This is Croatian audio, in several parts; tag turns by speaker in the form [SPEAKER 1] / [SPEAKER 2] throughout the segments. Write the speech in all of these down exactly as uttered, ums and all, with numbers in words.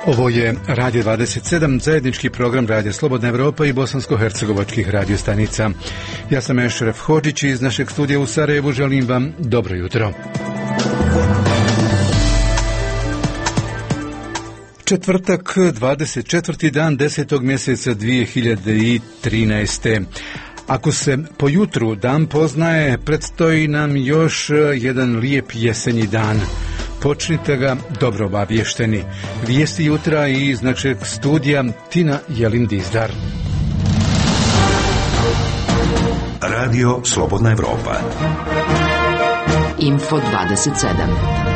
[SPEAKER 1] Ovo je Radio dvadeset sedam, zajednički program Radija Slobodna Evropa i bosansko-hercegovačkih radiostanica. Ja sam Ešref Hodžić iz našeg studija u Sarajevu. Želim vam dobro jutro. Četvrtak, dvadeset četvrti dan desetog mjeseca dvije hiljade trinaeste. Ako se po jutru dan poznaje, predstoji nam još jedan lijep jesenji dan. Počnite ga dobro obavješteni. Vijesti jutra iz našeg studija Tina Jelin-Dizdar.
[SPEAKER 2] Radio Slobodna Evropa.
[SPEAKER 3] Info dvadeset sedam.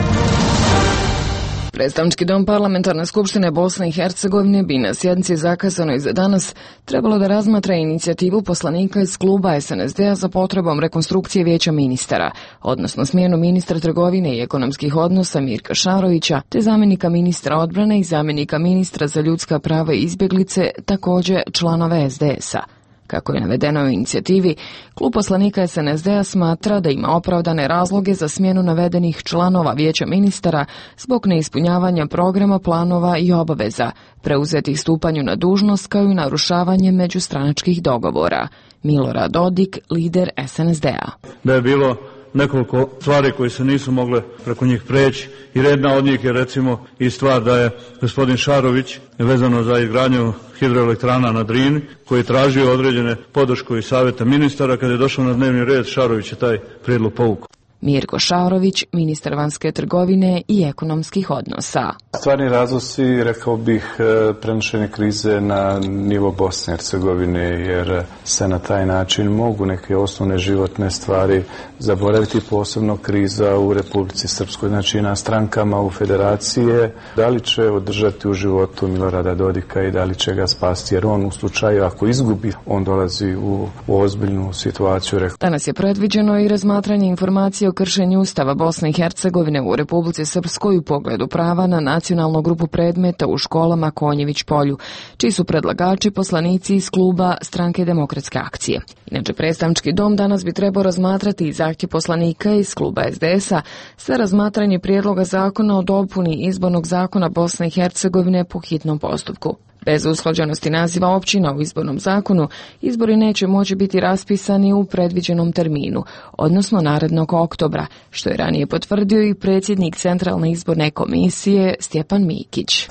[SPEAKER 3] Predstavnički dom Parlamentarne skupštine Bosne i Hercegovine bi na sjednici zakazanoj za danas trebalo da razmatra inicijativu poslanika iz kluba es en es de a za potrebom rekonstrukcije vijeća ministara, odnosno smjenu ministra trgovine i ekonomskih odnosa Mirka Šarovića, te zamjenika ministra odbrane i zamjenika ministra za ljudska prava i izbjeglice, također članove es de es a. Kako je navedeno u inicijativi, klub poslanika es en es de a smatra da ima opravdane razloge za smjenu navedenih članova vijeća ministara zbog neispunjavanja programa, planova i obaveza, preuzetih stupanju na dužnost kao i narušavanje međustranačkih dogovora. Milorad Dodik, lider es en es de a.
[SPEAKER 4] Da je bilo nekoliko stvari koje se nisu mogle preko njih preći i jedna od njih je recimo i stvar da je gospodin Šarović vezano za izgradnju hidroelektrana na Drini koji je tražio određene podršku i savjeta ministara. Kad je došao na dnevni red, Šarović je taj prijedlog povukao.
[SPEAKER 3] Mirko Šarović, ministar vanjske trgovine i ekonomskih odnosa.
[SPEAKER 5] Stvarni razlozi, rekao bih, prenošenje krize na nivo Bosne i Hercegovine, jer se na taj način mogu neke osnovne životne stvari zaboraviti, posebno kriza u Republici Srpskoj, znači na strankama u federacije, da li će održati u životu Milorada Dodika i da li će ga spasti, jer on u slučaju ako izgubi, on dolazi u, u ozbiljnu situaciju.
[SPEAKER 3] Danas je predviđeno i razmatranje informacije o kršenju Ustava Bosne i Hercegovine u Republici Srpskoj u pogledu prava na nacionalnu grupu predmeta u školama Konjević polju, čiji su predlagači poslanici iz kluba Stranke demokratske akcije. Inače, predstavnički dom danas bi trebao razmatrati i zahtjev poslanika iz kluba es de es a za razmatranje prijedloga zakona o dopuni izbornog zakona Bosne i Hercegovine po hitnom postupku. Bez usklađenosti naziva općina u izbornom zakonu, izbori neće moći biti raspisani u predviđenom terminu, odnosno narednog oktobra, što je ranije potvrdio i predsjednik Centralne izborne komisije Stjepan Mikić.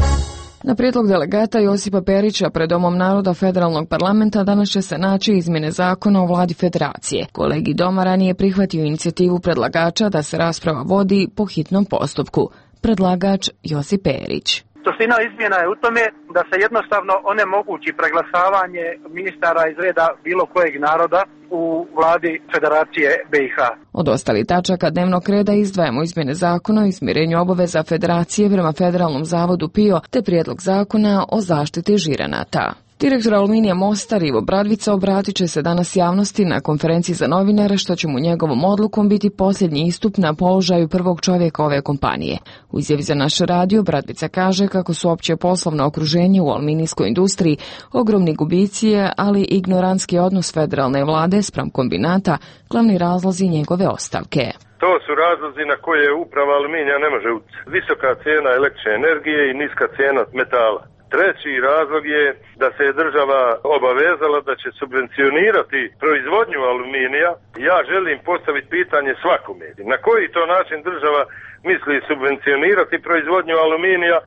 [SPEAKER 3] Na prijedlog delegata Josipa Perića pred Domom naroda Federalnog parlamenta danas će se naći izmjene zakona o vladi federacije. Kolegi doma ranije prihvatio inicijativu predlagača da se rasprava vodi po hitnom postupku. Predlagač Josip Perić.
[SPEAKER 6] Suština izmjena je u tome da se jednostavno onemogući preglasavanje ministara iz reda bilo kojeg naroda u vladi Federacije be i ha.
[SPEAKER 3] Od ostalih tačaka dnevnog reda izdvajamo izmjene zakona o izmirenju obaveza Federacije prema Federalnom zavodu PIO te prijedlog zakona o zaštiti žiranata. Direktor Aluminija Mostar Ivo Bradvica obratit će se danas javnosti na konferenciji za novinare, što će mu njegovom odlukom biti posljednji istup na položaju prvog čovjeka ove kompanije. U izjavi za naš radio Bradvica kaže kako su opće poslovno okruženje u aluminijskoj industriji ogromni gubici, ali ignorantski odnos federalne vlade spram kombinata glavni razlozi njegove ostavke.
[SPEAKER 7] To su razlozi na koje uprava Aluminija ne može utjecati. Visoka cijena električne energije i niska cijena metala. Treći razlog je da se je država obavezala da će subvencionirati proizvodnju aluminija. Ja želim postaviti pitanje svakome. Na koji to način država misli subvencionirati proizvodnju aluminija?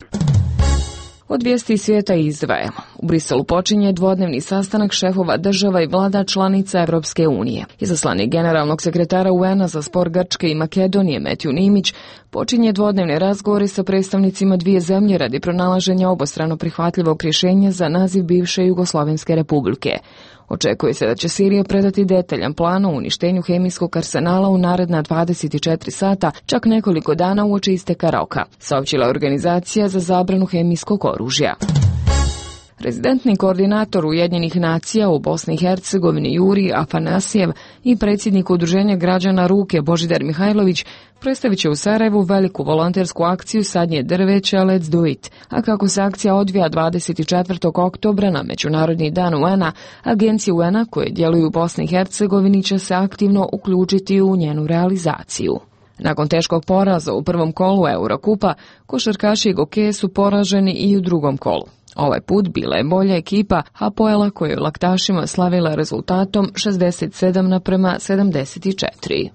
[SPEAKER 3] Od vijesti svijeta izdvajamo. U Briselu počinje dvodnevni sastanak šefova država i vlada članica Evropske unije. Izaslanik generalnog sekretara u en a za spor Grčke i Makedonije Metju Nimić počinje dvodnevne razgovore sa predstavnicima dvije zemlje radi pronalaženja obostrano prihvatljivog rješenja za naziv bivše Jugoslovenske republike. Očekuje se da će Sirija predati detaljan plan o uništenju hemijskog arsenala u naredna dvadeset četiri sata, čak nekoliko dana uoči isteka roka, saopćila organizacija za zabranu hemijskog oružja. Rezidentni koordinator Ujedinjenih nacija u Bosni i Hercegovini Juri Afanasijev i predsjednik Udruženja građana Ruke Božidar Mihajlović predstavit će u Sarajevu veliku volontersku akciju Sadnje drveća Let's Do It, a kako se akcija odvija dvadeset četvrtog oktobra na Međunarodni dan u en a, agencije u en a koje djeluju u Bosni i Hercegovini će se aktivno uključiti u njenu realizaciju. Nakon teškog poraza u prvom kolu Eurokupa, košarkaši Gokeje su poraženi i u drugom kolu. Ovaj put bila je bolja ekipa Hapoela koja je u Laktašima slavila rezultatom šezdeset sedam naprema sedamdeset četiri.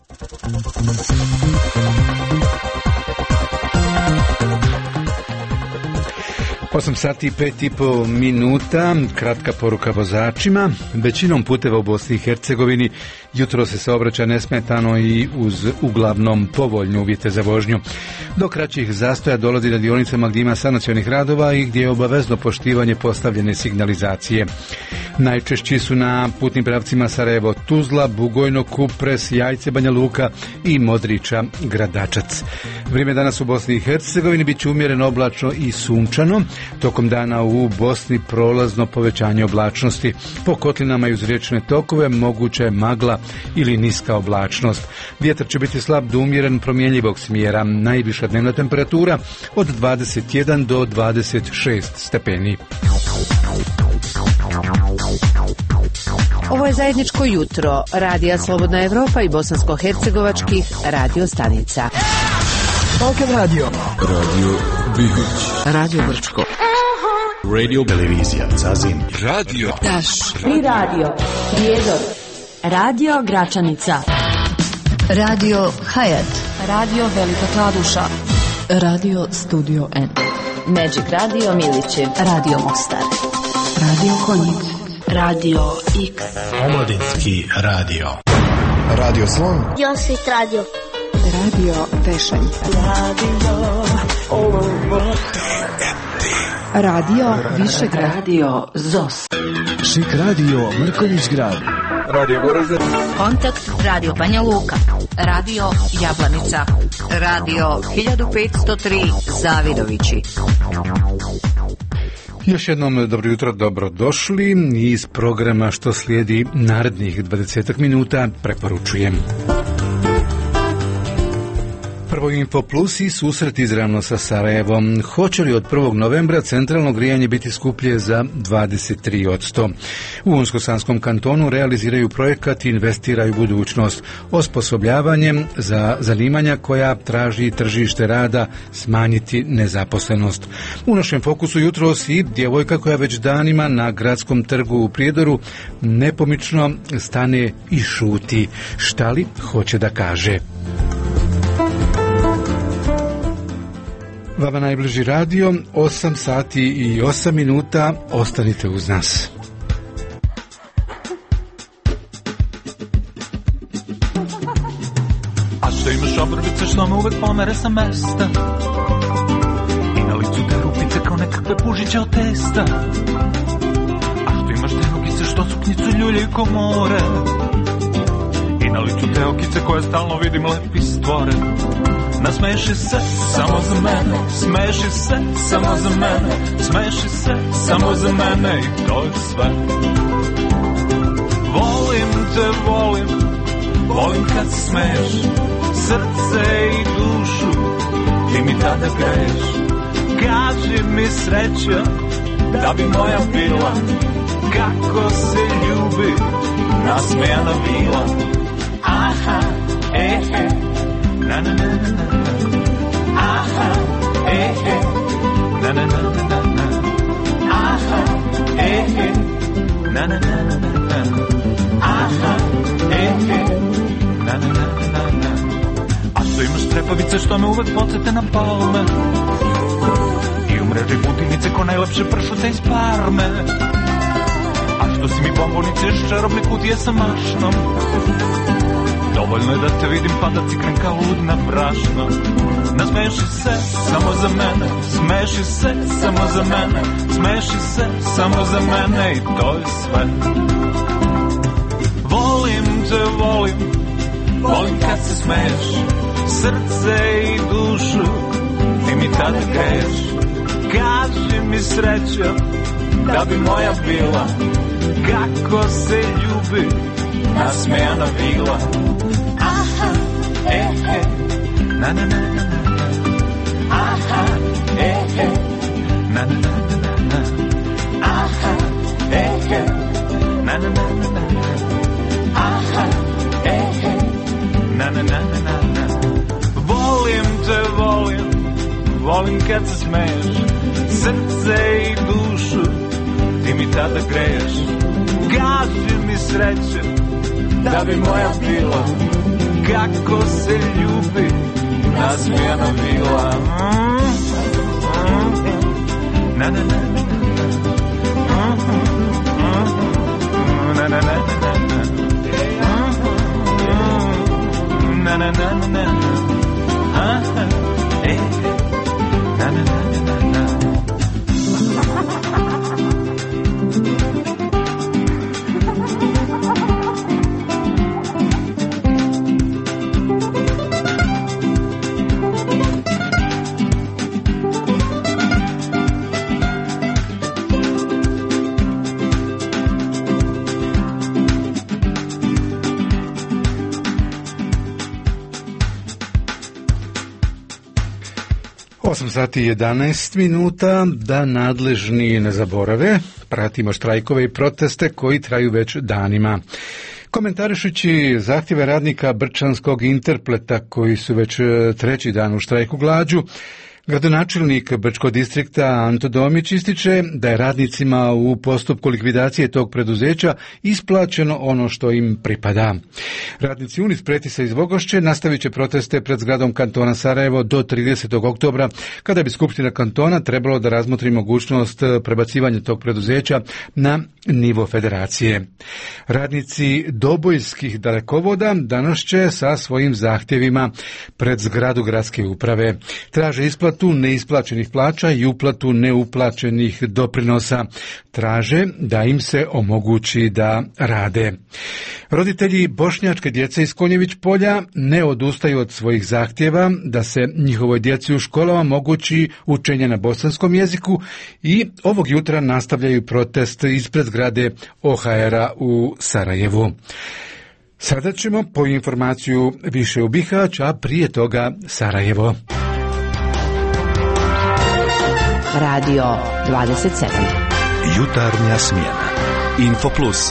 [SPEAKER 1] osam sati i pet i po minuta, kratka poruka vozačima. Većinom puteva u Bosni i Hercegovini jutro se saobraća nesmetano i uz uglavnom povoljne uvjete za vožnju. Do kraćih zastoja dolazi na dionicama gdje ima sanacionih radova i gdje je obavezno poštivanje postavljene signalizacije. Najčešći su na putnim pravcima Sarajevo, Tuzla, Bugojno, Kupres, Jajce, Banja Luka i Modriča, Gradačac. Vrijeme danas u Bosni i Hercegovini bit će umjereno oblačno i sunčano. Tokom dana u Bosni prolazno povećanje oblačnosti. Po kotlinama i uz riječne tokove moguća je magla ili niska oblačnost. Vjetar će biti slab do umjeren promjenjivog smjera. Najviša dnevna temperatura od dvadeset jedan do dvadeset šest stepeni.
[SPEAKER 8] Ovo je zajedničko jutro Radija Slobodna Evropa i bosansko-hercegovačkih radio stanica.
[SPEAKER 9] Balkan Radio, Radio Bihoć,
[SPEAKER 3] Radio Brčko,
[SPEAKER 2] Radio Televizija Zazin,
[SPEAKER 9] Radio
[SPEAKER 3] Daš,
[SPEAKER 10] Tri Radio, Prijedor, Radio Gračanica,
[SPEAKER 11] Radio Hayat,
[SPEAKER 10] Radio Velika Kladuša,
[SPEAKER 11] Radio Studio N,
[SPEAKER 10] Magic Radio Milići,
[SPEAKER 11] Radio Mostar, Radio Konjic,
[SPEAKER 10] Radio X,
[SPEAKER 9] Omladinski radio, Radio Slon,
[SPEAKER 12] Josvit Radio,
[SPEAKER 11] Radio Tešanj,
[SPEAKER 10] Radio
[SPEAKER 11] Radio Višegrad,
[SPEAKER 10] Radio Zos,
[SPEAKER 9] Šik Radio Mrkonjić Grad, Radio Goražde,
[SPEAKER 13] Kontakt Radio Banja Luka, Radio Jablanica, Radio hiljadu petsto tri Zavidovići.
[SPEAKER 1] Još jednom dobro jutro, dobrodošli. Iz programa što slijedi narednih dvadeset minuta preporučujem. Prvo Info Plus i susret izravno sa Sarajevom. Hoće li od prvog novembra centralno grijanje biti skuplje za dvadeset tri posto? U Unsko-Sanskom kantonu realiziraju projekat i investiraju budućnost. Osposobljavanjem za zanimanja koja traži tržište rada smanjiti nezaposlenost. U našem fokusu jutros i djevojka koja već danima na gradskom trgu u Prijedoru nepomično stane i šuti. Šta li hoće da kaže? Vama najbliži radio, osam sati i osam minuta, ostanite uz nas.
[SPEAKER 14] A što imaš obrvice što me uvek pomere sa mesta i na licu te rupice kao nekakve pužiće od testa. A što imaš te nogice što suknicu ljuljaju ko more i na licu te okice koje stalno vidim lepi stvore. Nasmeši se samo za mene, smeši se samo za mene, smeši se samo za mene i to je sve. Volim te, volim, volim kad se smeješ, srce i dušu, ti mi tada greješ. Kaži mi sreća, da bi moja bila, kako se ljubi, nasmejana bila. Aha, e, e. Na na na na na, aha, e e, na na na na na, aha, e e, na na na na na, aha, e e, na na na na na. A što imaš trepavice što me uvek podsjete na palme i u mreži butinice ko najlepše pršute iz Parme. A što si mi bombonice iz čarobne kutije sa mašnom, dovoljno je da te vidim pa da ciknem kao lud na brašno. Nasmeši se samo za mene, smeši se samo za mene, smeši se samo za mene i to je sve. Volim te, volim, volim kad se smeješ, srce i dušu, ti mi tada greješ. Kaži mi sreća, da bi moja bila, kako se ljubi, nasmejana bila. Aha, e, e, na na na na na, aha, e, e, na na na na na, aha, e, e, na na na na na, aha, e, e, na na na na na. volim kad se smeješ, srce i dušu ti mi tada greješ. Kaži mi sreće, da bi moja bila, kako se ljubi nasmijana vila. Na na na na na na na na na na na na ah eh na na na na na.
[SPEAKER 1] osam sati i jedanaest minuta, da nadležni ne zaborave, pratimo štrajkove i proteste koji traju već danima. Komentarišući zahtjeve radnika Brčanskog Interpleta koji su već treći dan u štrajku glađu, gradonačelnik Brčkog distrikta Anto Domić ističe da je radnicima u postupku likvidacije tog preduzeća isplaćeno ono što im pripada. Radnici Unis Pretisa iz Vogošće nastavit će proteste pred zgradom kantona Sarajevo do tridesetog oktobra, kada bi Skupština kantona trebalo da razmotri mogućnost prebacivanja tog preduzeća na nivo federacije. Radnici Dobojskih dalekovoda danas će sa svojim zahtjevima pred zgradu gradske uprave. Traže isplatu neisplaćenih plaća i uplatu neuplaćenih doprinosa. Traže da im se omogući da rade. Roditelji bošnjačke djece iz Konjević polja ne odustaju od svojih zahtjeva da se njihovoj djeci u školama omogući učenje na bosanskom jeziku i ovog jutra nastavljaju protest ispred zgrade O H R-a u Sarajevu. Sada ćemo po informaciju više u Bihać, a prije toga Sarajevo.
[SPEAKER 8] Radio dvadeset sedam.
[SPEAKER 2] Jutarnja smjena. Info Plus.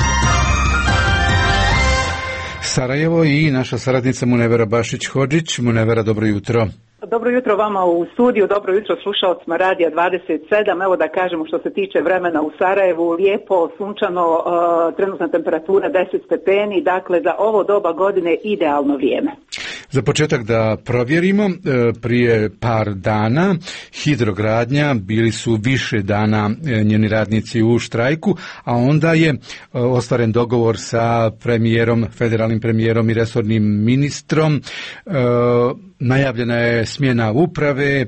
[SPEAKER 1] Sarajevo i naša saradnica Munevera Bašić-Hodžić. Munevera, dobro jutro.
[SPEAKER 12] Dobro jutro vama u studiju, dobro jutro slušalcima Radija dvadeset sedam. Evo da kažemo što se tiče vremena u Sarajevu, lijepo, sunčano, uh, trenutna temperatura deset stepeni, dakle za ovo doba godine idealno vrijeme.
[SPEAKER 1] Za početak da provjerimo, prije par dana Hidrogradnja bili su više dana njeni radnici u štrajku, a onda je ostvaren dogovor sa premijerom, federalnim premijerom i resornim ministrom. Najavljena je smjena uprave,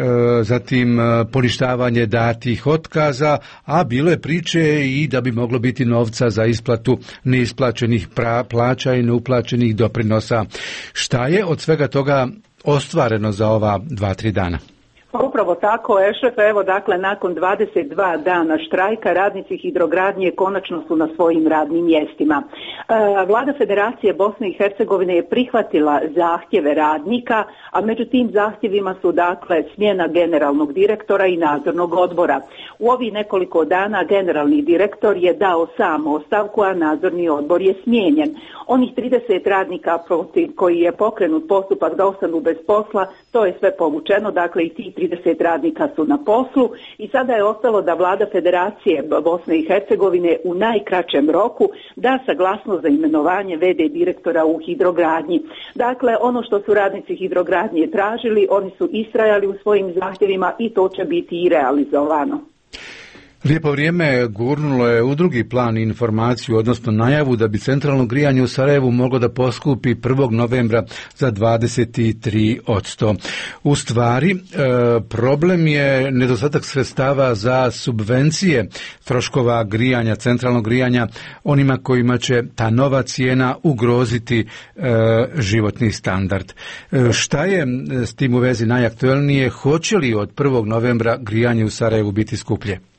[SPEAKER 1] zatim poništavanje datih otkaza, a bilo je priče i da bi moglo biti novca za isplatu neisplaćenih plaća i neuplaćenih doprinosa. Šta je od svega toga ostvareno za ova dva, tri dana?
[SPEAKER 12] Pa upravo tako, Ešref, evo dakle nakon dvadeset dva dana štrajka radnici Hidrogradnje konačno su na svojim radnim mjestima. E, Vlada Federacije Bosne i Hercegovine je prihvatila zahtjeve radnika, a među tim zahtjevima su dakle smjena generalnog direktora i nadzornog odbora. U ovih nekoliko dana generalni direktor je dao sam ostavku, a nadzorni odbor je smijenjen. Onih trideset radnika protiv koji je pokrenut postupak da ostanu bez posla, to je sve povučeno, dakle i ti trideset radnika su na poslu i sada je ostalo da Vlada Federacije Bosne i Hercegovine u najkraćem roku da saglasnost za imenovanje v d direktora u Hidrogradnji. Dakle, ono što su radnici Hidrogradnje tražili, oni su istrajali u svojim zahtjevima i to će biti i realizovano.
[SPEAKER 1] Lijepo vrijeme gurnulo je u drugi plan informaciju, odnosno najavu da bi centralno grijanje u Sarajevu moglo da poskupi prvog novembra za dvadeset tri posto. U stvari, problem je nedostatak sredstava za subvencije troškova grijanja, centralnog grijanja, onima kojima će ta nova cijena ugroziti životni standard. Šta je s tim u vezi najaktuelnije? Hoće li od prvog novembra grijanje u Sarajevu biti skuplje?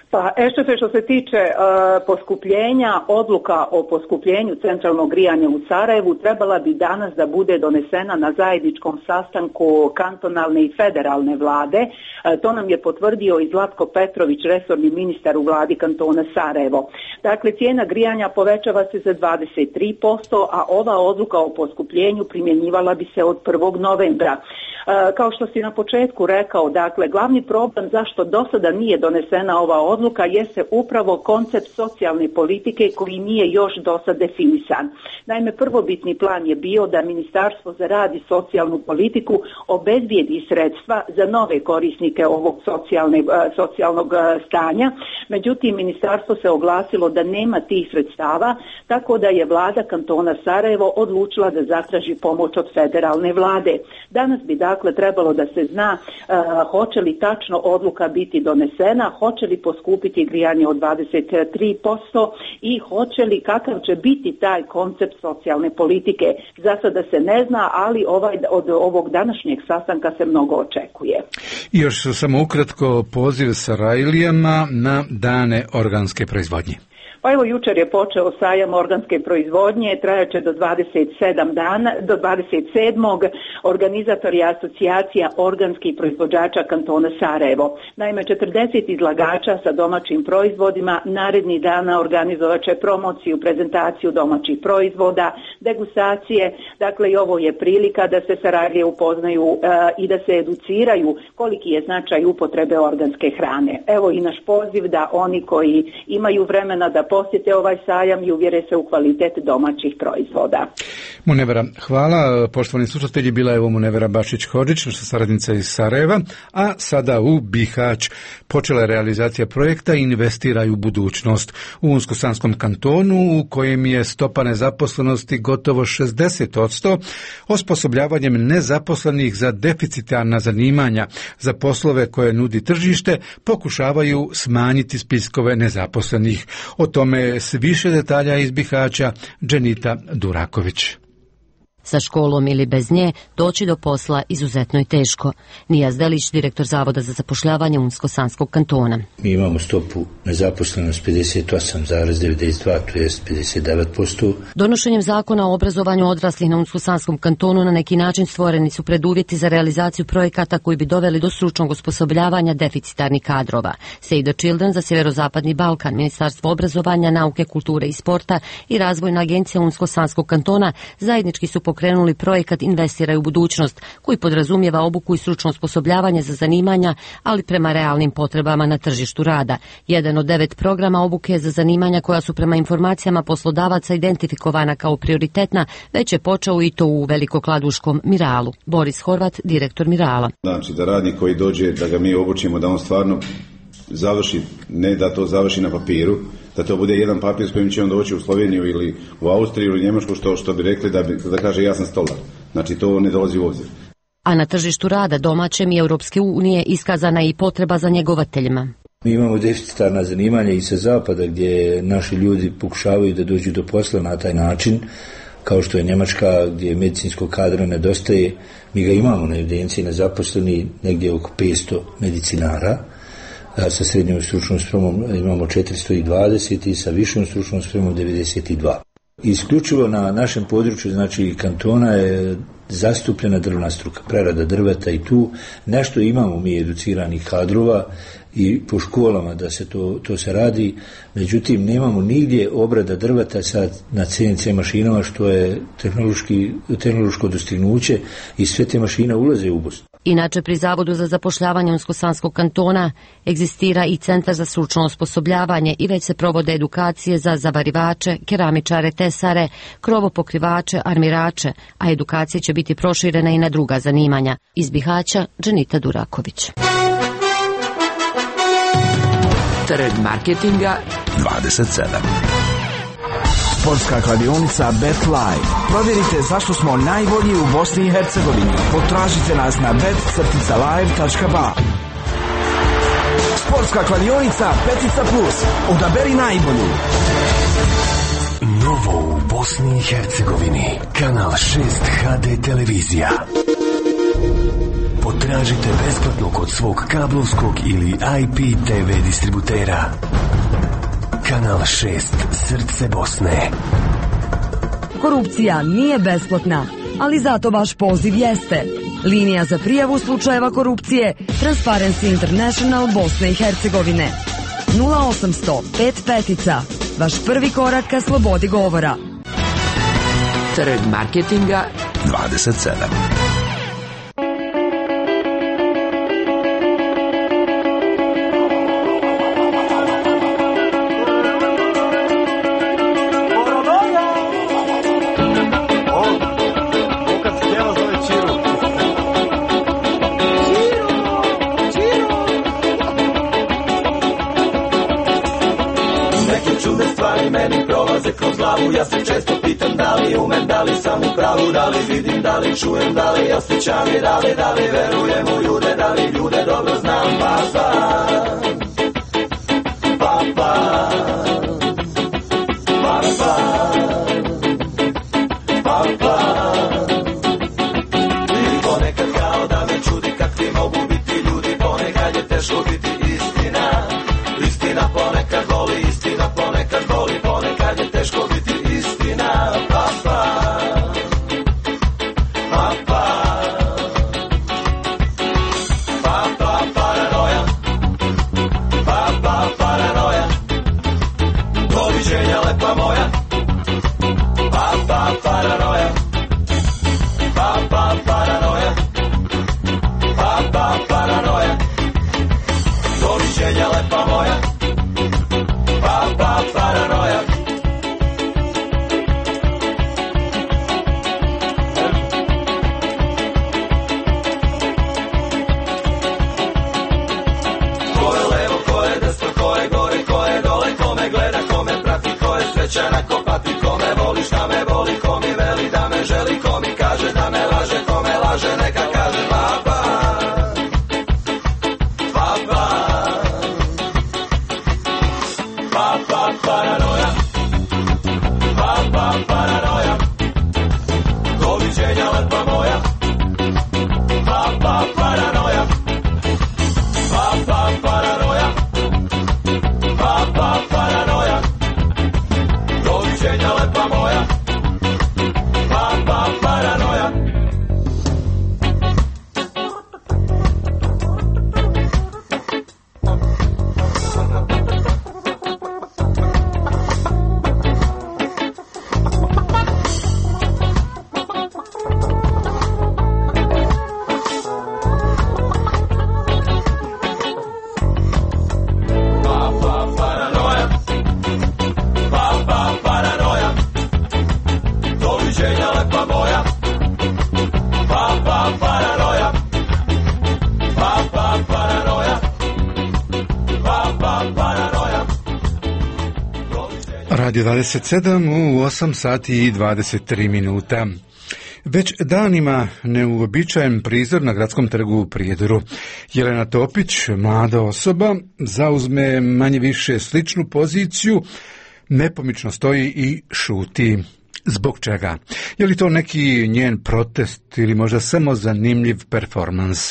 [SPEAKER 12] Pa, Ešefe, što se tiče uh, poskupljenja, odluka o poskupljenju centralnog grijanja u Sarajevu trebala bi danas da bude donesena na zajedničkom sastanku kantonalne i federalne vlade. Uh, to nam je potvrdio i Zlatko Petrović, resorni ministar u vladi kantona Sarajevo. Dakle, cijena grijanja povećava se za dvadeset tri posto, a ova odluka o poskupljenju primjenjivala bi se od prvog novembra. Uh, kao što si na početku rekao, dakle, glavni problem zašto do sada nije donesena ova odluka jeste upravo koncept socijalne politike koji nije još do sada definisan. Naime, prvobitni plan je bio da Ministarstvo za rad i socijalnu politiku obezbijedi sredstva za nove korisnike ovog socijalne, socijalnog stanja. Međutim, ministarstvo se oglasilo da nema tih sredstava, tako da je vlada kantona Sarajevo odlučila da zatraži pomoć od federalne vlade. Danas bi dakle trebalo da se zna uh, hoće li tačno odluka biti donesena, hoće li poskupiti grijanje od dvadeset tri posto i hoće li, kakav će biti taj koncept socijalne politike. Za sada se ne zna, ali ovaj, od ovog današnjeg sastanka se mnogo očekuje.
[SPEAKER 1] I još samo ukratko poziv Sarajlijama na dane organske proizvodnje.
[SPEAKER 12] Pa evo, jučer je počeo sajam organske proizvodnje, trajaće do dvadeset sedam dana, do dvadeset sedmog Organizator je asocijacija organskih proizvođača kantona Sarajevo. Naime, četrdeset izlagača sa domaćim proizvodima naredni dana organizovat će promociju, prezentaciju domaćih proizvoda, degustacije. Dakle, i ovo je prilika da se Sarajlije upoznaju uh, i da se educiraju koliki je značaj upotrebe organske hrane. Evo i naš poziv da oni koji imaju vremena da posjete ovaj sajam i uvjere se u kvalitet domaćih proizvoda.
[SPEAKER 1] Munevera, hvala. Poštovani slušatelji, bila je ovo Munevera Bašić-Hodžić, naša saradnica iz Sarajeva, a sada u Bihać. Počela je realizacija projekta Investiraj u budućnost u Unsko-Sanskom kantonu, u kojem je stopa nezaposlenosti gotovo šezdeset posto, osposobljavanjem nezaposlenih za deficitarna zanimanja za poslove koje nudi tržište, pokušavaju smanjiti spiskove nezaposlenih. O tome s više detalja iz Bihaća Dženita Duraković.
[SPEAKER 15] Sa školom ili bez nje doći do posla izuzetno je teško. Nijaz Delić, direktor Zavoda za zapošljavanje Unsko-Sanskog kantona.
[SPEAKER 16] Mi imamo stopu nezaposlenost pedeset osam zarez devedeset dva, to jest pedeset devet posto.
[SPEAKER 15] Donošenjem zakona o obrazovanju odraslih na Unsko-Sanskom kantonu na neki način stvoreni su preduvjeti za realizaciju projekata koji bi doveli do stručnog osposobljavanja deficitarnih kadrova. Save the Children za Sjeverozapadni Balkan, Ministarstvo obrazovanja, nauke, kulture i sporta i Razvojna agencija Unsko-Sanskog kantona zajednički su pokrenuli projekat Investiraj u budućnost, koji podrazumijeva obuku i stručno osposobljavanje za zanimanja, ali prema realnim potrebama na tržištu rada. Jedan od devet programa obuke za zanimanja koja su prema informacijama poslodavaca identifikovana kao prioritetna, već je počeo i to u Velikokladuškom Miralu. Boris Horvat, direktor Mirala.
[SPEAKER 17] Znači da radnik koji dođe, da ga mi obučimo, da on stvarno završi, ne da to završi na papiru, da to bude jedan papir s kojim će on doći u Sloveniju ili u Austriju ili Njemačku, što, što bi rekli da, bi, da kaže ja sam stolar. Znači to ne dolazi u obzir.
[SPEAKER 15] A na tržištu rada domaćem i Europske unije iskazana je i potreba za njegovateljima.
[SPEAKER 16] Mi imamo deficitarna zanimanja i sa zapada gdje naši ljudi pokušavaju da dođu do posla na taj način, kao što je Njemačka gdje medicinskog kadra nedostaje. Mi ga imamo na evidenciji nezaposleni negdje oko petsto medicinara. Sa srednjom stručnom spremom imamo četiristo dvadeset i sa višom stručnom spremom devedeset dva. Isključivo na našem području, znači kantona, je zastupljena drvna struka, prerada drveta i tu nešto imamo mi educiranih kadrova i po školama da se to, to se radi, međutim nemamo nigdje obrada drveta sad na C N C mašinama, što je tehnološki, tehnološko dostignuće i sve te mašine ulaze u Bosnu.
[SPEAKER 15] Inače, pri Zavodu za zapošljavanje Unsko-Sanskog kantona egzistira i Centar za stručno osposobljavanje i već se provode edukacije za zavarivače, keramičare, tesare, krovopokrivače, armirače, a edukacije će biti proširene i na druga zanimanja. Iz Bihaća, Dženita Duraković.
[SPEAKER 9] Trg marketinga
[SPEAKER 2] dvadeset sedam.
[SPEAKER 9] Sportska kladionica BetLive. Provjerite zašto smo najbolji u Bosni i Hercegovini. Potražite nas na bet crtica live tačka ba. Sportska kladionica Petica Plus. Odaberi najbolju.
[SPEAKER 2] Novo u Bosni i Hercegovini. Kanal šest H D televizija. Potražite besplatno kod svog kablovskog ili I P T V distributera. Kanal šest, Srce Bosne.
[SPEAKER 18] Korupcija nije besplatna, ali zato vaš poziv jeste. Linija za prijavu slučajeva korupcije Transparency International Bosne i Hercegovine. nula osamsto pet petica. Vaš prvi korak ka slobodi govora.
[SPEAKER 19] Trg marketinga
[SPEAKER 2] dvadeset sedam.
[SPEAKER 20] Ja se često pitam da li umem, da li sam u pravu, da li vidim, da li čujem, da li osjećam i da li, da li verujem u ljude, da li ljude dobro znam, pa pa, pa pa, pa pa, pa pa. I ponekad kao da me čudi kakvi mogu biti ljudi, ponekad je teško biti istina, istina ponekad voli, istina ponekad voli, ponekad je teško biti istina, pa pa, pa pa, pa pa paranoja, pa pa paranoja, doviđenja lepa moja, pa pa paranoja, pa pa paranoja, pa pa paranoja, doviđenja lepa moja, pa pa paranoja. Na kopati, ko me voli, šta me voli, ko mi veli da me želi, ko mi kaže da me laže, ko me laže neka kaže papa, papa, papa paranoja, papa paranoja, doviđenja lepa moja, papa paranoja, papa paranoja, papa paranoja, doviđenja lepa moja, pa pa paranoja.
[SPEAKER 1] Radio dvadeset sedam u osam sati i dvadeset tri minuta. Već danima neuobičajen prizor na gradskom trgu u Prijedoru. Jelena Topić, mlada osoba, zauzme manje više sličnu poziciju, nepomično stoji i šuti. Zbog čega? Je li to neki njen protest ili možda samo zanimljiv performans? E,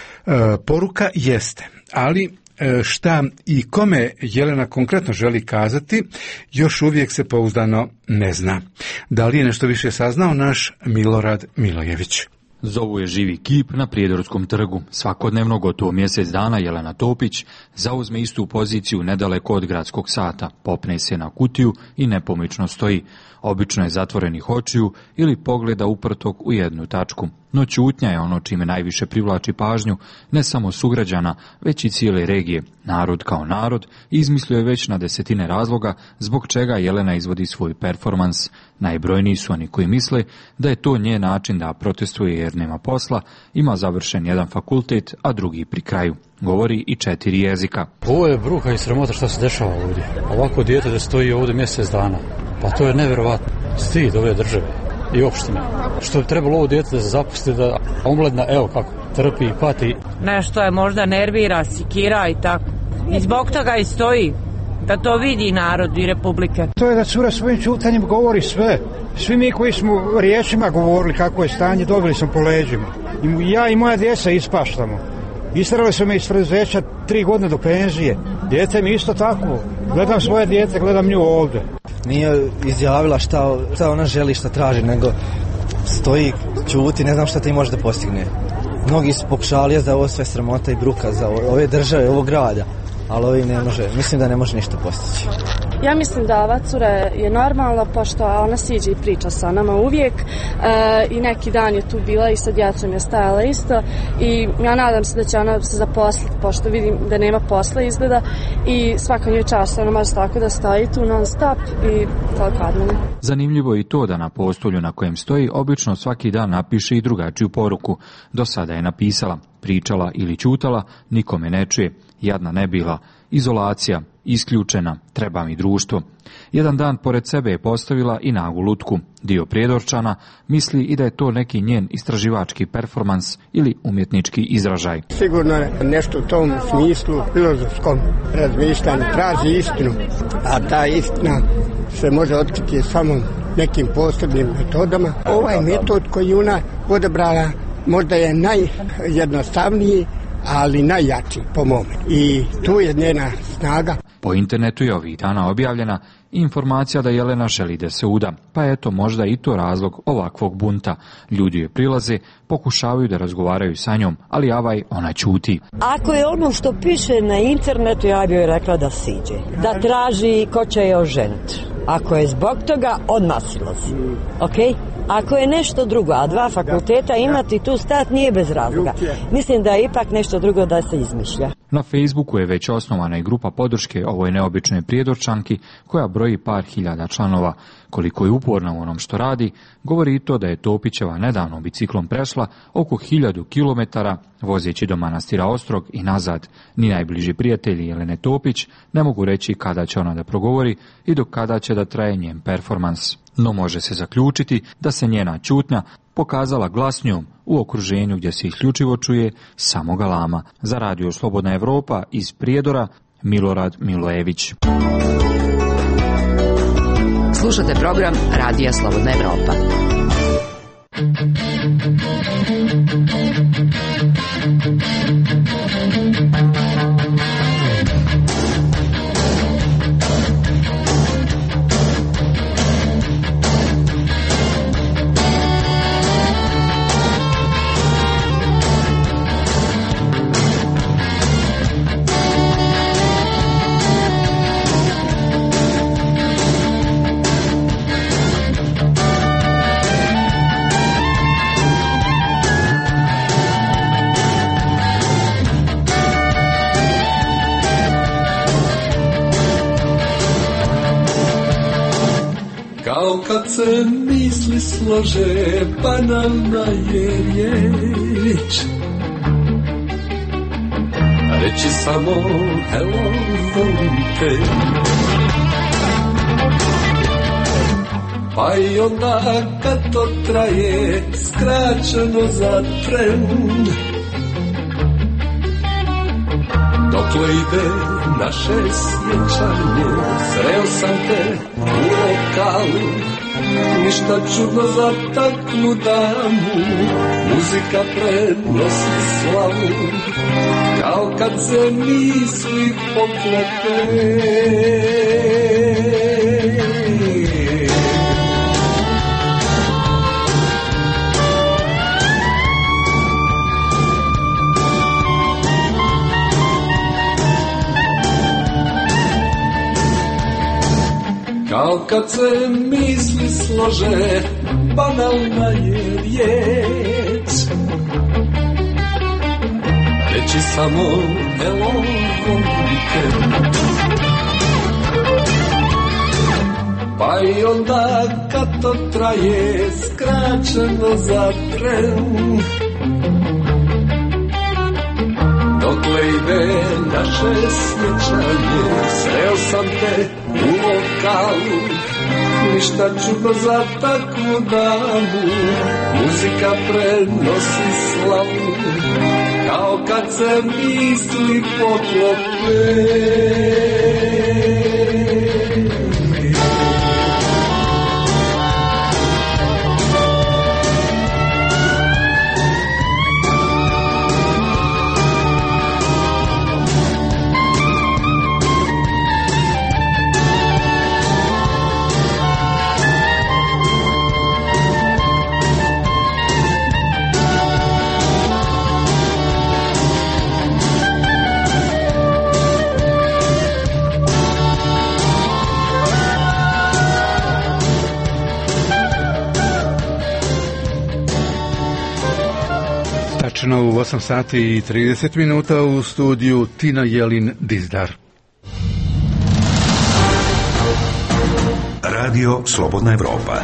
[SPEAKER 1] poruka jeste, ali šta i kome Jelena konkretno želi kazati, još uvijek se pouzdano ne zna. Da li je nešto više saznao naš Milorad Milojević?
[SPEAKER 21] Zovu je živi kip na Prijedorskom trgu. Svakodnevno, gotovo mjesec dana, Jelena Topić zauzme istu poziciju nedaleko od gradskog sata, popne se na kutiju i nepomično stoji. Obično je zatvorenih očiju ili pogleda uprtog u jednu tačku. No ćutnja je ono čime najviše privlači pažnju ne samo sugrađana, već i cijele regije. Narod kao narod izmislio je već na desetine razloga zbog čega Jelena izvodi svoj performans. Najbrojniji su oni koji misle da je to njen način da protestuje jer nema posla, ima završen jedan fakultet, a drugi pri kraju. Govori i četiri jezika.
[SPEAKER 22] Ovo je bruka i sramota što se dešava ovdje. Ovako dijete da stoji ovdje mjesec dana. Pa to je nevjerovatno. Stid ove države i opštine. Što bi trebalo ovo dijete da se zapusti, da omladna, evo kako, trpi i pati.
[SPEAKER 23] Nešto je možda nervira, sikira i tako. I zbog toga i stoji. Da to vidi narod i republike.
[SPEAKER 24] To je da cura svojim čutanjem govori sve. Svi mi koji smo riječima govorili kako je stanje, dobili smo po leđima.
[SPEAKER 4] I ja i moja djeca ispaštamo. Istrali su me iz preduzeća tri godine do penzije. Djete mi isto tako. Gledam svoje djete, gledam nju ovdje.
[SPEAKER 5] Nije izjavila šta, šta ona želi, šta traži, nego stoji, ćuti, ne znam šta ti može da postigne. Mnogi su pokušali za ovo sve sramota i bruka za ove države, ovog grada, ali ovi ne može, mislim da ne može ništa postići.
[SPEAKER 6] Ja mislim da ova cura je normalna, pošto ona siđe i priča sa nama uvijek e, i neki dan je tu bila i sa djecom je stajala isto i ja nadam se da će ona se zaposliti, pošto vidim da nema posla izgleda i svaka njoj čast ona može tako da stoji tu non stop i toliko od mene.
[SPEAKER 21] Zanimljivo je i to da na postolju na kojem stoji obično svaki dan napiše i drugačiju poruku. Do sada je napisala, pričala ili ćutala, nikome ne čuje, jadna ne bila, izolacija, isključena, treba mi društvo. Jedan dan pored sebe je postavila i nagu lutku. Dio Prijedorčana misli i da je to neki njen istraživački performans ili umjetnički izražaj.
[SPEAKER 24] Sigurno je nešto u tom smislu filozofskom razmišljanju traži istinu, a ta istina se može otkriti samo nekim posebnim metodama. Ovaj metod koji ona odabrala možda je najjednostavniji, ali najjači po mome. I tu je njena snaga.
[SPEAKER 21] Po internetu je ovih dana objavljena informacija da Jelena želi da se uda, pa eto možda i to razlog ovakvog bunta. Ljudi je prilaze, pokušavaju da razgovaraju sa njom, ali avaj ona ćuti.
[SPEAKER 25] Ako je ono što piše na internetu, ja bih joj rekla da siđe, da traži ko će je oženiti. Ako je zbog toga, odmah silazi. Ok? Ako je nešto drugo, a dva fakulteta imati tu stat nije bez razloga. Mislim da je ipak nešto drugo da se izmišlja.
[SPEAKER 21] Na Facebooku je već osnovana i grupa podrške ovoj neobičnoj Prijedorčanki koja broji par hiljada članova. Koliko je uporna u onom što radi, govori i to da je Topićeva nedavno biciklom prešla oko hiljadu kilometara vozeći do manastira Ostrog i nazad. Ni najbliži prijatelji Jelene Topić ne mogu reći kada će ona da progovori i do kada će da traje njen performans. No može se zaključiti da se njena ćutnja pokazala glasnjom u okruženju gdje se isključivo čuje samo galama. Za Radio Slobodna Evropa iz Prijedora, Milorad Milojević.
[SPEAKER 19] Slušate program Radija Slobodna Evropa.
[SPEAKER 26] Kao kad se misli slože, banalna je riječ. Reći samo hello, volim te. Pa i onda kad to traje, skraćeno za tren. Dokle ide naše sjećanje, sreo sam te u lokalu, ništa čudno za takvu damu, muzika prenosi slavu, kao kad se misli poklope. Kao kad se misli slože, banalna je riječ. Reći samo hello, volim te. Pa i onda kad to traje, skraćeno za tren. Dokle ide naše sjećanje, sreo sam te u lokalu, ništa čudno za takvu damu, muzika prenosi slavu, kao kad se misli poklope.
[SPEAKER 1] Nastavljeno u osam sati i trideset minuta u studiju Tina Jelin Dizdar.
[SPEAKER 3] Radio Slobodna Evropa.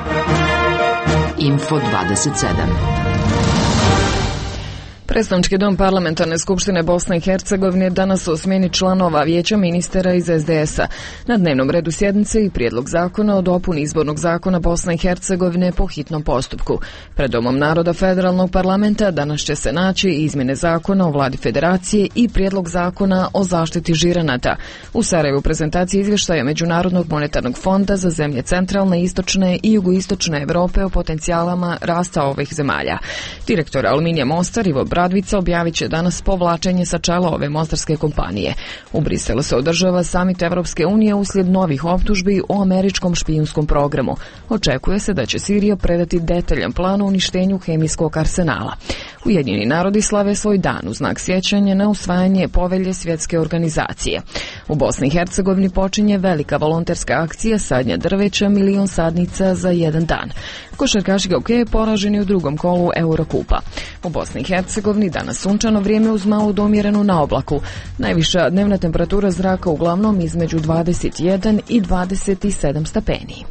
[SPEAKER 19] Info dvadeset sedam.
[SPEAKER 7] Predstavnički dom Parlamentarne skupštine Bosne i Hercegovine danas o smjeni članova vijeća ministara iz es de esa. Na dnevnom redu sjednice i prijedlog zakona o dopuni izbornog zakona Bosne i Hercegovine po hitnom postupku. Pred Domom naroda federalnog parlamenta danas će se naći izmjene zakona o vladi federacije i prijedlog zakona o zaštiti žiranata. U Sarajevu prezentacija izvještaja Međunarodnog monetarnog fonda za zemlje centralne, istočne i jugoistočne Europe o potencijalama rasta ovih zemalja. Direktor Aluminija Mostar Ivo Radvica objavit će danas povlačenje sa čela ove mostarske kompanije. U Briselu se održava samit Evropske unije uslijed novih optužbi o američkom špijunskom programu. Očekuje se da će Sirija predati detaljan plan o uništenju hemijskog arsenala. Ujedinjeni narodi slave svoj dan u znak sjećanja na usvajanje povelje svjetske organizacije. U Bosni i Hercegovini počinje velika volonterska akcija sadnja drveća, milion sadnica za jedan dan. Košarkaši Gauke poraženi u drugom kolu Eurokupa. U Bosni i Hercegovini danas sunčano vrijeme uz malu do umjerenu na oblaku. Najviša dnevna temperatura zraka uglavnom između dvadeset jedan i dvadeset sedam stepeni.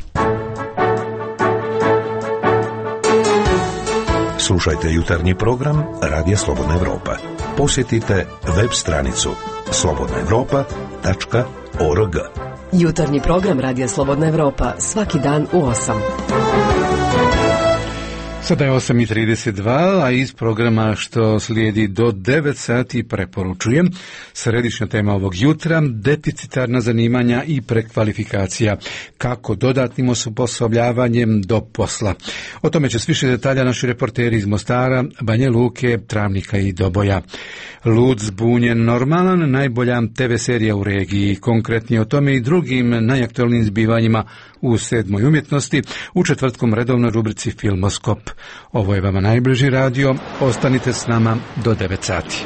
[SPEAKER 3] Slušajte jutarnji program Radija Slobodna Evropa. Posjetite web stranicu slobodna evropa tačka org.
[SPEAKER 18] Jutarnji program Radija Slobodna Evropa svaki dan u osam.
[SPEAKER 1] Sada je osam i trideset dva, a iz programa što slijedi do devet sati preporučujem središnja tema ovog jutra, deficitarna zanimanja i prekvalifikacija, kako dodatnim osposobljavanjem do posla. O tome će s više detalja naši reporteri iz Mostara, Banja Luke, Travnika i Doboja. Lud, zbunjen, normalan, najbolja te ve serija u regiji, konkretnije o tome i drugim najaktualnim zbivanjima u sedmoj umjetnosti u četvrtkom redovnoj rubrici Filmoskop. Ovo je vama najbliži radio, ostanite s nama do devet sati.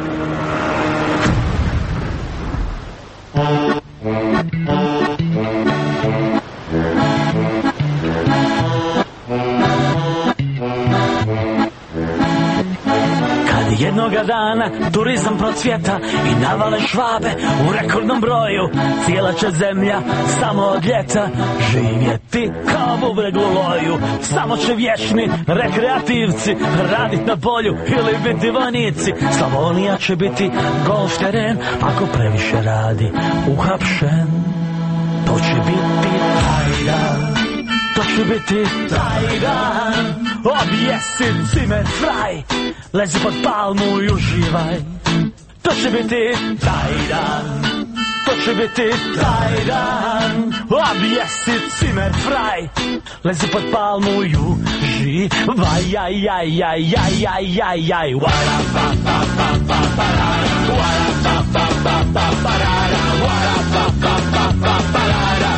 [SPEAKER 10] Jednoga dana turizam procvjeta i navale švabe u rekordnom broju. Cijela će zemlja samo od ljeta živjeti kao bubreg u loju. Samo će vječni rekreativci radit na polju ili biti vojnici. Slavonija će biti golf teren, ako previše radi uhapšen. To će biti taj dan, to će biti taj dan. Objesi cimet fraj, lezi pod palmu i uživaj. To će biti taj dan, to će biti taj dan. Objesi cimet fraj, lezi pod palmu i uživaj. Jaj, jaj, jaj, jaj, jaj, jaj, jaj. Wara pa pa pa pa parara, wara pa pa pa pa parara, wara pa pa pa pa parara,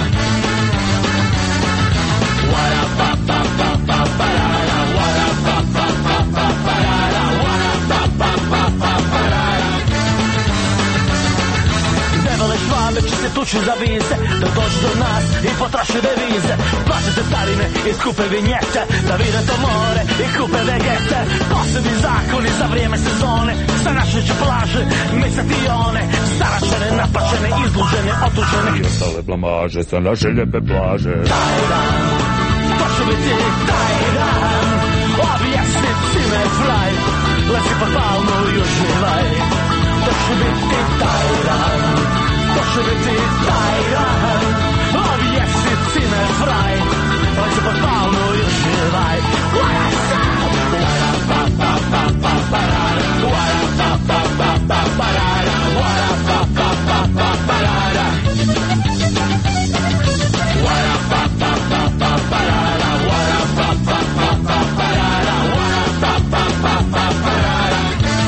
[SPEAKER 10] wara pa pa pa pa parara. Švabe će se tući za vize, da dođu do nas i potraše devize. Plaćate carine i skupe vinjete, da vide to more i kupe vegete. Posebni zakoni za vrijeme sezone, sa naše će plaže micati one. Staračene, napačene, izlužene, otužene i ostale blamaže sa naše lijepe plaže. Taj dan, to će biti taj dan. Objasni cime fraj, lezi pod palmu i uživaj. To će biti taj dan, to će biti taj dan. Objesi cime fraj, lezi pod palmu i uživaj. Wara pa pa pa pa parara, wara pa pa pa pa parara, wara pa pa pa pa parara, wara pa pa pa pa parara, wara pa pa pa pa parara, wara pa pa pa pa parara.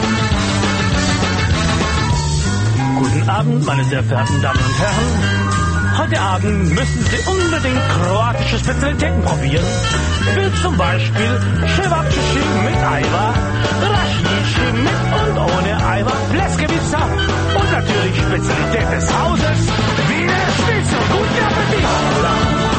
[SPEAKER 10] Guten Abend, meine sehr verehrten Damen und Herren. Heute Abend müssen Sie unbedingt kroatische Spezialitäten probieren. Wie zum Beispiel Cevapcici mit Eiwa, Raschnici mit und ohne Eiwa, Pleskevica und natürlich Spezialität des Hauses, Wiener Schnitzel. Guten Appetit!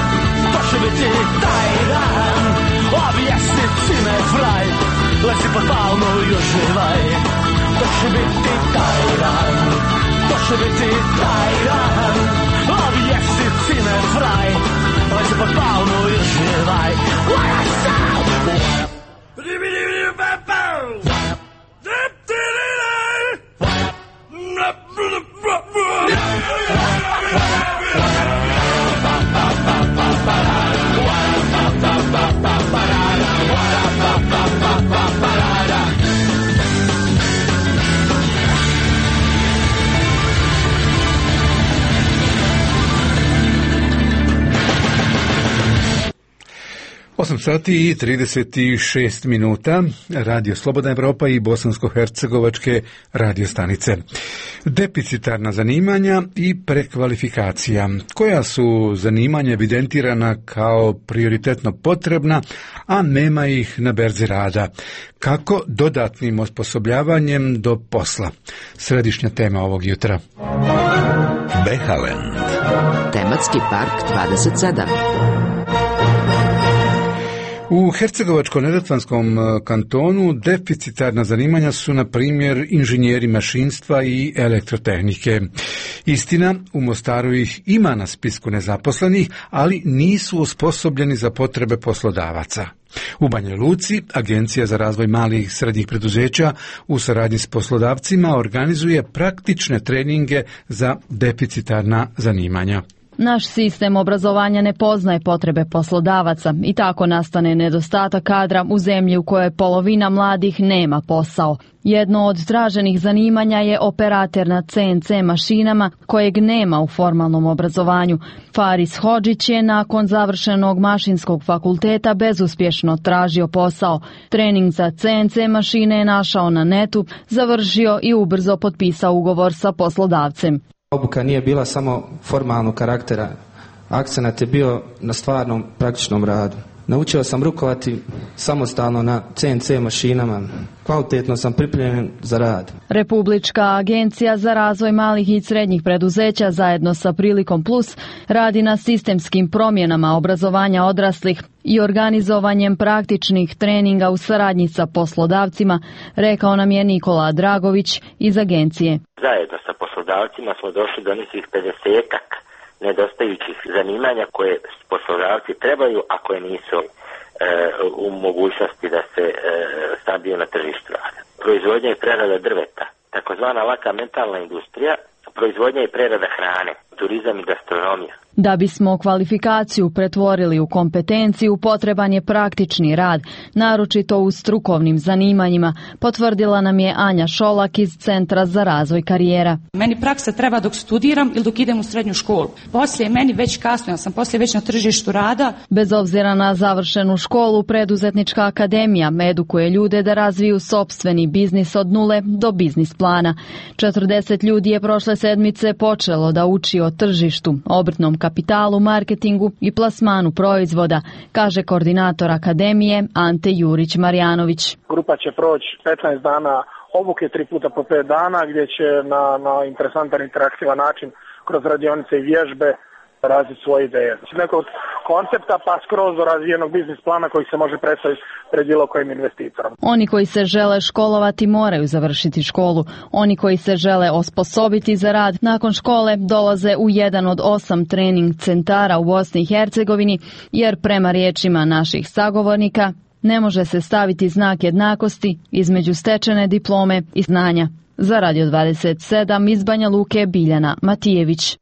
[SPEAKER 10] To će biti taj dan, objasni cime fraj, lezi pod bavno i uživaj. To će biti taj dan, to će biti taj dan. Ovi jesi cine fraj, leći pod bavno i uživaj. What a sound!
[SPEAKER 1] osam sati i trideset šest minuta, Radio Slobodna Evropa i bosansko-hercegovačke radio stanice. Deficitarna zanimanja i prekvalifikacija. Koja su zanimanja evidentirana kao prioritetno potrebna, a nema ih na berzi rada? Kako dodatnim osposobljavanjem do posla? Središnja tema ovog jutra.
[SPEAKER 3] Behalen.
[SPEAKER 19] Tematski park dvadeset sedam.
[SPEAKER 1] U Hercegovačko-neretvanskom kantonu deficitarna zanimanja su, na primjer, inženjeri mašinstva i elektrotehnike. Istina, u Mostaru ih ima na spisku nezaposlenih, ali nisu osposobljeni za potrebe poslodavaca. U Banja Luci Agencija za razvoj malih i srednjih preduzeća u saradnji s poslodavcima organizuje praktične treninge za deficitarna zanimanja.
[SPEAKER 8] Naš sistem obrazovanja ne poznaje potrebe poslodavaca i tako nastane nedostatak kadra u zemlji u kojoj polovina mladih nema posao. Jedno od traženih zanimanja je operater na ce en ce mašinama, kojeg nema u formalnom obrazovanju. Faris Hodžić je nakon završenog mašinskog fakulteta bezuspješno tražio posao. Trening za ce en ce mašine je našao na netu, završio i ubrzo potpisao ugovor sa poslodavcem.
[SPEAKER 11] Obuka nije bila samo formalnog karaktera, akcenat je bio na stvarnom praktičnom radu. Naučio sam rukovati samostalno na ce en ce mašinama, kvalitetno sam pripremljen za rad.
[SPEAKER 8] Republička agencija za razvoj malih i srednjih preduzeća zajedno sa Prilikom Plus radi na sistemskim promjenama obrazovanja odraslih i organizovanjem praktičnih treninga u saradnji sa poslodavcima, rekao nam je Nikola Dragović iz agencije.
[SPEAKER 12] Zajedno sa poslodavcima smo došli do nekih pedesetak nedostajućih zanimanja koje poslodavci trebaju, a koje nisu e, u mogućnosti da se e, stabiju na tržištu rada. Proizvodnja i prerada drveta, takozvana laka metalna industrija, proizvodnja i prerada hrane, turizam i gastronomija.
[SPEAKER 8] Da bismo kvalifikaciju pretvorili u kompetenciju, potreban je praktični rad, naročito u strukovnim zanimanjima, potvrdila nam je Anja Šolak iz Centra za razvoj karijera.
[SPEAKER 13] Meni praksa treba dok studiram ili dok idem u srednju školu. Poslije meni već kasno, ja sam poslije već na tržištu rada.
[SPEAKER 8] Bez obzira na završenu školu, Preduzetnička akademija edukuje ljude da razviju sopstveni biznis od nule do biznis plana. četrdeset ljudi je prošle sedmice počelo da uči o tržištu, obrtnom kapitalu, marketingu i plasmanu proizvoda, kaže koordinator akademije Ante Jurić-Marjanović.
[SPEAKER 14] Grupa će proći petnaest dana obuke, tri puta po pet dana, gdje će na, na interesantan, interaktivan način kroz radionice i vježbe razviti svoje ideje. Nekog koncepta pa skroz do razvijenog biznis plana koji se može predstaviti pred bilo kojim investitorom.
[SPEAKER 8] Oni koji se žele školovati moraju završiti školu. Oni koji se žele osposobiti za rad nakon škole dolaze u jedan od osam trening centara u Bosni i Hercegovini, jer prema riječima naših sagovornika ne može se staviti znak jednakosti između stečene diplome i znanja. Za Radio dvadeset sedam iz Banja Luke Biljana Matijević.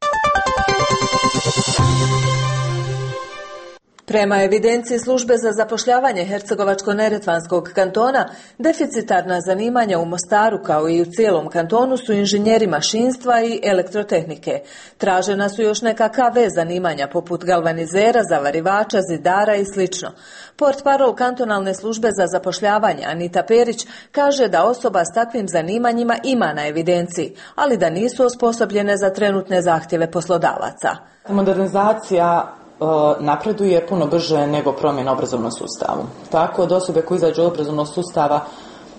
[SPEAKER 17] Prema evidenciji službe za zapošljavanje Hercegovačko-neretvanskog kantona, deficitarna zanimanja u Mostaru kao i u cijelom kantonu su inženjeri mašinstva i elektrotehnike. Tražena su još neka ka ve zanimanja poput galvanizera, zavarivača, zidara i sl. Portparol kantonalne službe za zapošljavanje Anita Perić kaže da osoba s takvim zanimanjima ima na evidenciji, ali da nisu osposobljene za trenutne zahtjeve poslodavaca.
[SPEAKER 27] Modernizacija napreduje puno brže nego promjena obrazovnog sustavu. Tako od osobe koje izađu od obrazovnog sustava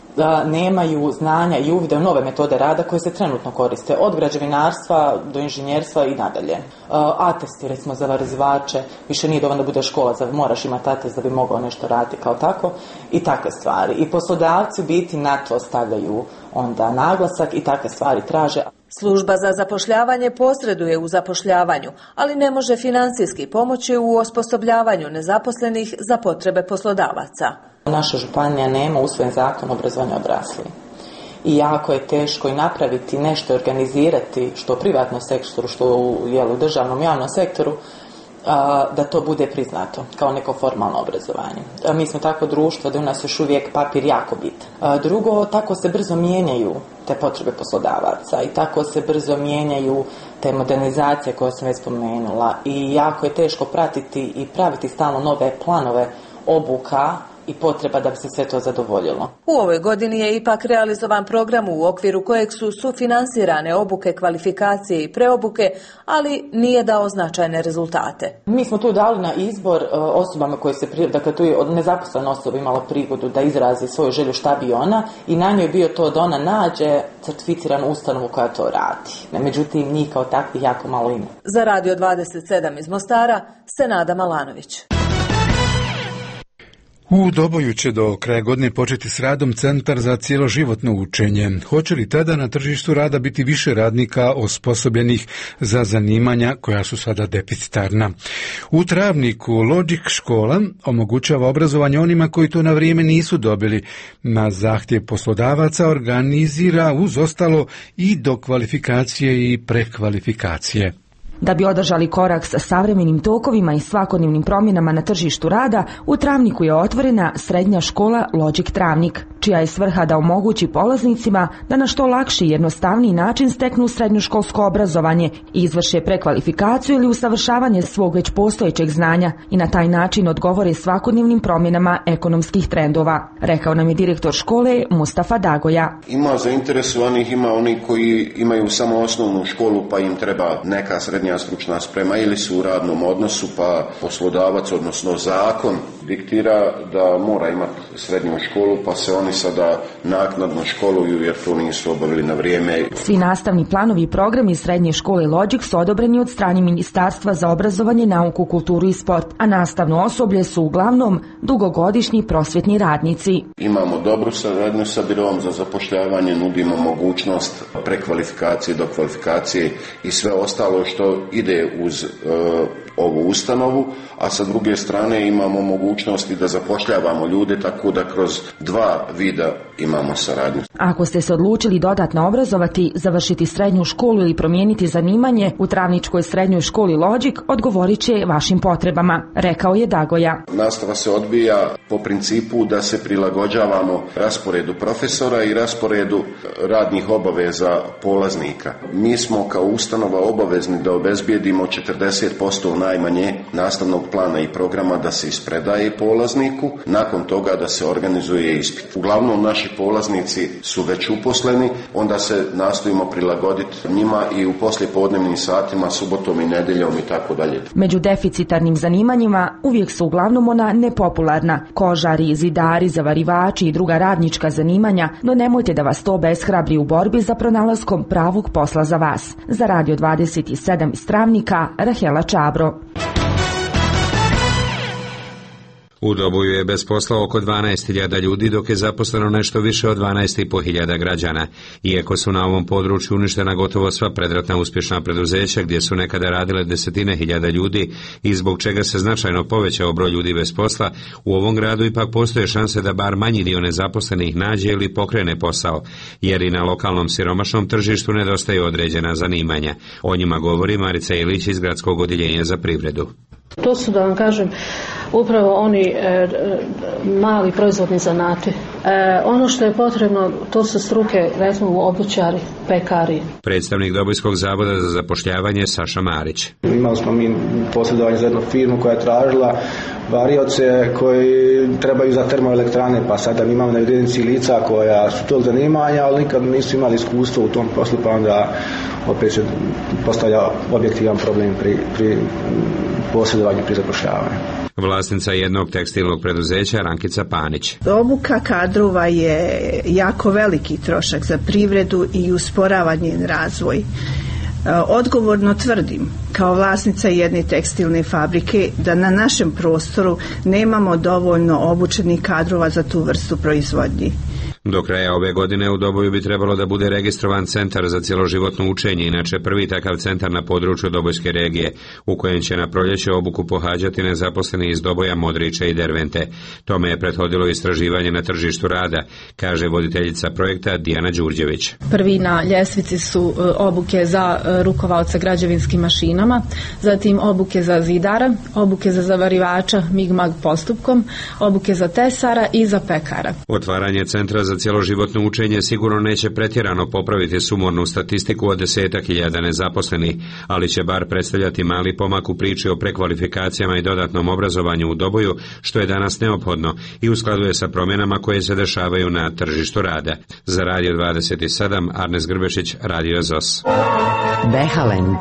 [SPEAKER 27] nemaju znanja i uvide u nove metode rada koje se trenutno koriste, od građevinarstva do inženjerstva i nadalje. Atesti, recimo za varizivače, više nije dovoljno da bude škola, za, moraš imati atest da bi mogao nešto raditi kao tako i takve stvari. I poslodavci u biti na to stavljaju onda naglasak i takve stvari traže.
[SPEAKER 17] Služba za zapošljavanje posreduje u zapošljavanju, ali ne može financijski pomoći u osposobljavanju nezaposlenih za potrebe poslodavaca.
[SPEAKER 27] Naša županija nema usvojen zakon o obrazovanju odraslih. I jako je teško i napraviti nešto, organizirati što u privatnom sektoru, što u, jel, u državnom javnom sektoru, a, da to bude priznato kao neko formalno obrazovanje. A mi smo tako društvo da u nas još uvijek papir jako bitan. A, drugo, tako se brzo mijenjaju te potrebe poslodavaca i tako se brzo mijenjaju te modernizacije koje sam već spomenula i jako je teško pratiti i praviti stalno nove planove obuka i potreba da bi se sve to zadovoljilo.
[SPEAKER 17] U ovoj godini je ipak realizovan program u okviru kojeg su sufinansirane obuke, kvalifikacije i preobuke, ali nije dao značajne rezultate.
[SPEAKER 27] Mi smo tu dali na izbor osobama koje se, dakle tu je nezaposlena osoba imala prigodu da izrazi svoju želju šta bi ona i na njoj je bio to da ona nađe certificiranu ustanovu koja to radi. Međutim, njih kao takvih jako malo ima.
[SPEAKER 17] Za Radio dvadeset sedam iz Mostara, Senada Malanović.
[SPEAKER 1] U Doboju će do kraja godine početi s radom Centar za cijeloživotno učenje. Hoće li tada na tržištu rada biti više radnika osposobljenih za zanimanja koja su sada deficitarna? U Travniku Logic škola omogućava obrazovanje onima koji to na vrijeme nisu dobili. Na zahtjev poslodavaca organizira uz ostalo i dokvalifikacije i prekvalifikacije.
[SPEAKER 2] Da bi održali korak sa savremenim tokovima i svakodnevnim promjenama na tržištu rada, u Travniku je otvorena srednja škola Logic Travnik, čija je svrha da omogući polaznicima da na što lakši i jednostavniji način steknu srednjoškolsko obrazovanje i izvrše prekvalifikaciju ili usavršavanje svog već postojećeg znanja i na taj način odgovore svakodnevnim promjenama ekonomskih trendova, rekao nam je direktor škole Mustafa Dagoja.
[SPEAKER 9] Ima zainteresovanih, ima oni koji imaju samo osnovnu školu pa im treba neka srednja stručna sprema ili su u radnom odnosu pa poslodavac, odnosno zakon diktira da mora imati srednju školu pa se oni sada naknadno školuju jer to nisu obavili na vrijeme.
[SPEAKER 2] Svi nastavni planovi i programi srednje škole Logic su odobreni od strane Ministarstva za obrazovanje, nauku, kulturu i sport, a nastavno osoblje su uglavnom dugogodišnji prosvjetni radnici.
[SPEAKER 9] Imamo dobru saradnju sa biroom za zapošljavanje, nudimo mogućnost prekvalifikacije, dokvalifikacije i sve ostalo što ide uz uh, ovu ustanovu, a sa druge strane imamo mogućnosti da zapošljavamo ljude tako da kroz dva vida imamo saradnju.
[SPEAKER 2] Ako ste se odlučili dodatno obrazovati, završiti srednju školu ili promijeniti zanimanje, u Travničkoj srednjoj školi Logic odgovorit će vašim potrebama, rekao je Dagoja.
[SPEAKER 9] Nastava se odvija po principu da se prilagođavamo rasporedu profesora i rasporedu radnih obaveza polaznika. Mi smo kao ustanova obavezni da obezbijedimo četrdeset posto najmanje nastavnog plana i programa da se ispredaje polazniku, nakon toga da se organizuje ispit. Uglavnom naši polaznici su već uposleni, onda se nastojimo prilagoditi njima i u poslijepodnevnim satima, subotom i nedjeljom i tako dalje.
[SPEAKER 2] Među deficitarnim zanimanjima uvijek su uglavnom ona nepopularna, kožari, zidari, zavarivači i druga radnička zanimanja, no nemojte da vas to beshrabri u borbi za pronalaskom pravog posla za vas. Za Radio dvadeset sedam iz Travnika, Rahela Čabro.
[SPEAKER 15] U Doboju je bez posla oko dvanaest hiljada ljudi, dok je zaposleno nešto više od dvanaest i po hiljada građana. Iako su na ovom području uništena gotovo sva predratna uspješna preduzeća gdje su nekada radile desetine hiljada ljudi i zbog čega se značajno povećao broj ljudi bez posla, u ovom gradu ipak postoje šanse da bar manji dio nezaposlenih nađe ili pokrene posao, jer i na lokalnom siromašnom tržištu nedostaju određena zanimanja. O njima govori Marica Ilić iz Gradskog odjeljenja za privredu.
[SPEAKER 16] To su, da vam kažem, upravo oni e, mali proizvodni zanati. E, ono što je potrebno, to su struke, recimo obućari, pekari.
[SPEAKER 15] Predstavnik Dobojskog zavoda za zapošljavanje Saša Marić.
[SPEAKER 20] Imali smo mi posredovanje za jednu firmu koja je tražila
[SPEAKER 4] varioce koji trebaju za termoelektrane, pa sada mi imamo na evidenciji lica koja su tog zanimanja, ali nikad nisu imali iskustvo u tom poslu, pa onda opet se postavlja objektivan problem pri, pri posjedovanju, pri zapošljavanju.
[SPEAKER 15] Vlasnica jednog tekstilnog preduzeća Rankica Panić.
[SPEAKER 5] Obuka kadrova je jako veliki trošak za privredu i usporava njen razvoj. Odgovorno tvrdim, kao vlasnica jedne tekstilne fabrike, da na našem prostoru nemamo dovoljno obučenih kadrova za tu vrstu proizvodnje.
[SPEAKER 15] Do kraja ove godine u Doboju bi trebalo da bude registrovan centar za cjeloživotno učenje, inače prvi takav centar na području Dobojske regije, u kojem će na proljeće obuku pohađati nezaposleni iz Doboja, Modrića i Dervente. Tome je prethodilo istraživanje na tržištu rada, kaže voditeljica projekta Dijana Đurđević.
[SPEAKER 6] Prvi na ljestvici su obuke za rukovaoca građevinskim mašinama, zatim obuke za zidara, obuke za zavarivača mig-mag postupkom, obuke za tesara i za pekara.
[SPEAKER 15] Otvaranje centra za cjeloživotno učenje sigurno neće pretjerano popraviti sumornu statistiku od desetak hiljada nezaposlenih, ali će bar predstavljati mali pomak u priči o prekvalifikacijama i dodatnom obrazovanju u Doboju, što je danas neophodno i u skladu je sa promjenama koje se dešavaju na tržištu rada. Za Radio dvadeset sedam, Arnes Grbešić, Radio Z O S.
[SPEAKER 19] Behalend.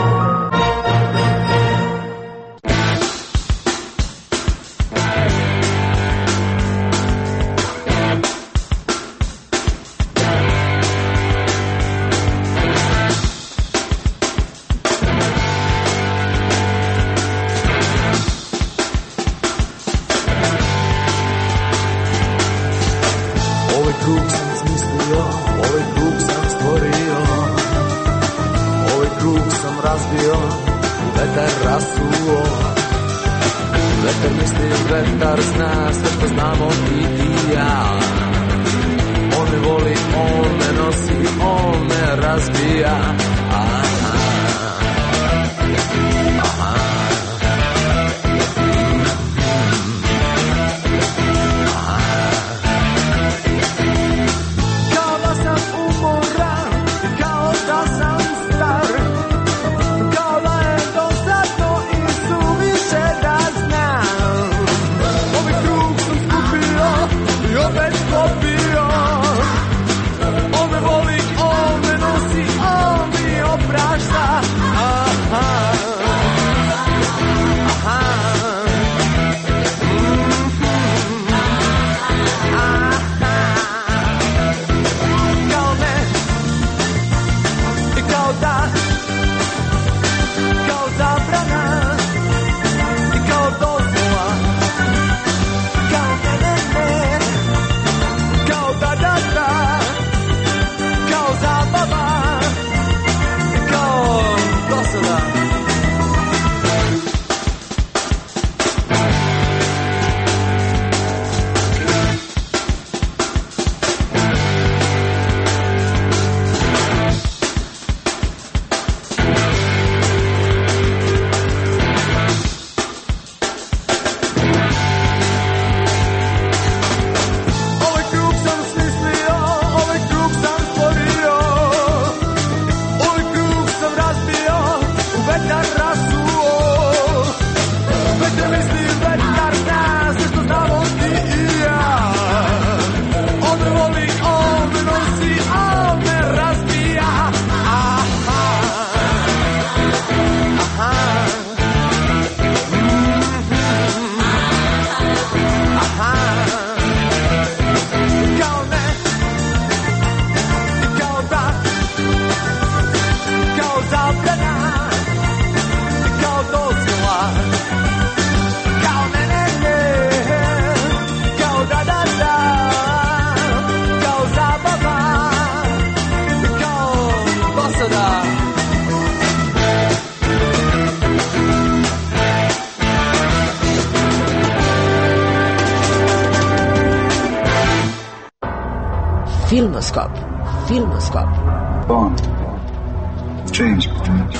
[SPEAKER 19] Filmoskop. Filmoskop. Bond. James Bond.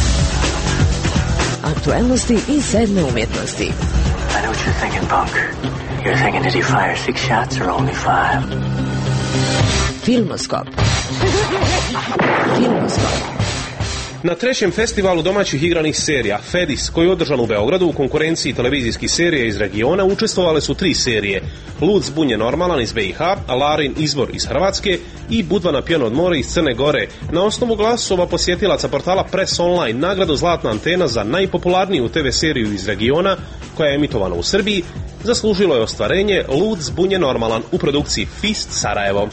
[SPEAKER 19] Aktualnosti i sedme umjetnosti.
[SPEAKER 20] I know what you're thinking, punk. You're thinking, did he fire six shots or only five?
[SPEAKER 6] Filmoskop. Filmoskop.
[SPEAKER 7] Na trećem festivalu domaćih igranih serija Fedis, koji je održan u Beogradu u konkurenciji televizijskih serija iz regiona, učestvovale su tri serije: Lud zbunje normalan iz B i H, Larin izvor iz Hrvatske i Budva pijano od mora iz Crne Gore. Na osnovu glasova posjetilaca portala Press Online nagradu Zlatna antena za najpopularniju te ve seriju iz regiona, koja je emitovana u Srbiji, zaslužilo je ostvarenje Lud zbunje normalan u produkciji Fist Sarajevo.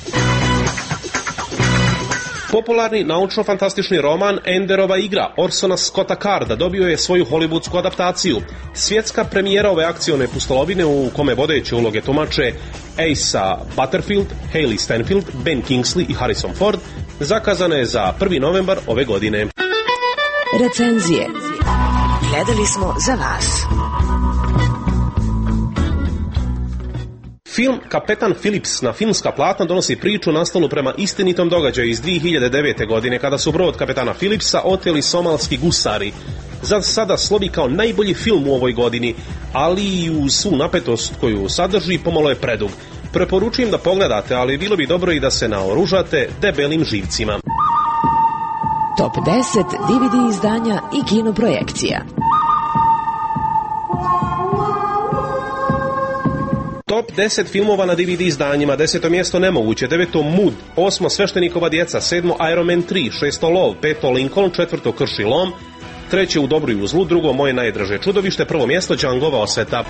[SPEAKER 7] Popularni naučno-fantastični roman Enderova igra Orsona Scotta Carda dobio je svoju hollywoodsku adaptaciju. Svjetska premijera ove akcione pustolovine, u kome vodeće uloge tumače Asa Butterfield, Hailey Stenfield, Ben Kingsley i Harrison Ford, zakazana je za prvi novembar ove godine.
[SPEAKER 19] Recenzije. Gledali smo za vas.
[SPEAKER 7] Film Kapetan Phillips na filmska platna donosi priču nastalu prema istinitom događaju iz dvije hiljade devete. godine, kada su brod kapetana Phillipsa oteli somalski gusari. Za sada slovi kao najbolji film u ovoj godini, ali i uz svu napetost koju sadrži pomalo je predug. Preporučujem da pogledate, ali bilo bi dobro i da se naoružate debelim živcima.
[SPEAKER 19] Top deset D V D izdanja i kinoprojekcija.
[SPEAKER 7] Top deset filmova na D V D izdanjima: deseto mjesto Nemoguće, deveto Mood, osmo Sveštenikova djeca, sedmo Iron Man tri, šesto Lov, peto Lincoln, četvrto Krš i lom, treće U dobru i u zlu, drugo Moje najdraže čudovište, prvo mjesto Džangova osveta.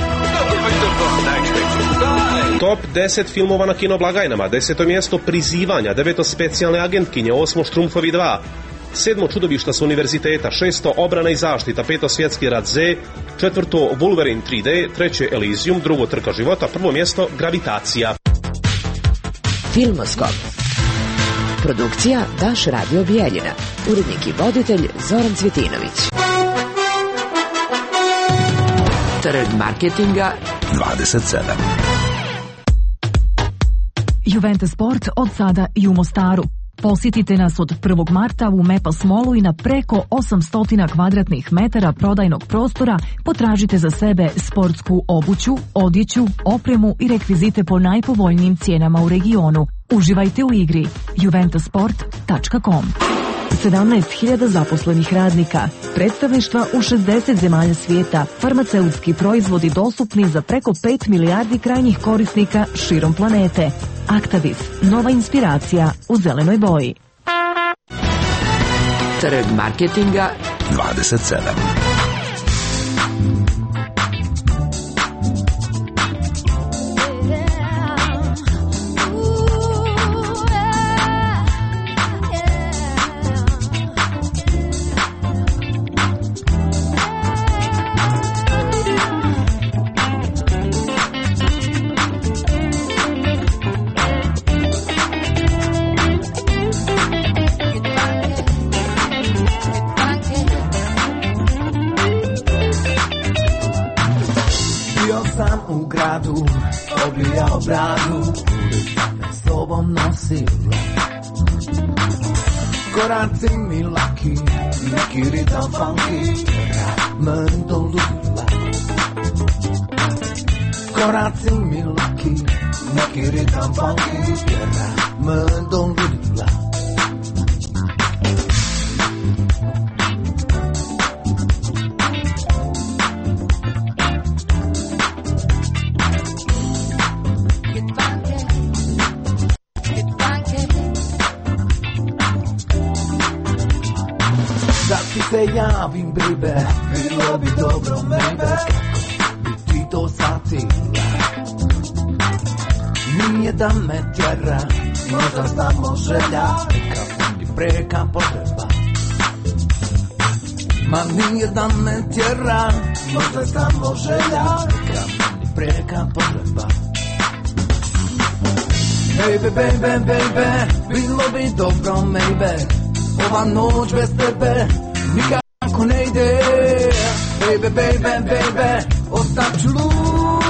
[SPEAKER 7] Top deset filmova na kinoblagajnama: deseto mjesto Prizivanja, deveto Specijalne agentkinje, osmo Štrumfovi dva, sedmo Čudovišta s univerziteta, šesto Obrana i zaštita, peto Svjetski rat Z, četvrto Wolverine tri D, treće Elysium, drugo Trka života, prvo mjesto Gravitacija.
[SPEAKER 19] Filmoskop. Produkcija Vaš radio Bijeljina. Urednik i voditelj Zoran Cvjetinović. Trg marketinga
[SPEAKER 3] dvadeset sedam.
[SPEAKER 21] Juventus Sport od sada i u Mostaru. Posjetite nas od prvog marta u Mepas Mallu i na preko osamsto kvadratnih metara prodajnog prostora potražite za sebe sportsku obuću, odjeću, opremu i rekvizite po najpovoljnijim cijenama u regionu. Uživajte u igri. juventus sport tačka com. sedamnaest hiljada zaposlenih radnika, predstavništva u šezdeset zemalja svijeta, farmaceutski proizvodi dostupni za preko pet milijardi krajnjih korisnika širom planete. Actavis, nova inspiracija u zelenoj boji.
[SPEAKER 19] Trg marketinga
[SPEAKER 3] dvadeset sedam.
[SPEAKER 22] Oblijao bradu, s sobom nosila. Koraci mi laki, neki ritam funky, men to ludila. Koraci mi laki, neki ritam funky, men to ludila. Se javim, baby, bilo bi dobro, maybe, kako bi ti to shvatila. Nije da me tjera, možda samo želja, neka mi preka potreba. Ma nije da me tjera, možda samo želja, neka mi preka potreba. Baby, baby, baby, bilo bi dobro, maybe, ova noć bez tebe nikako ne ide. Baby, baby, baby, ostat ću lud.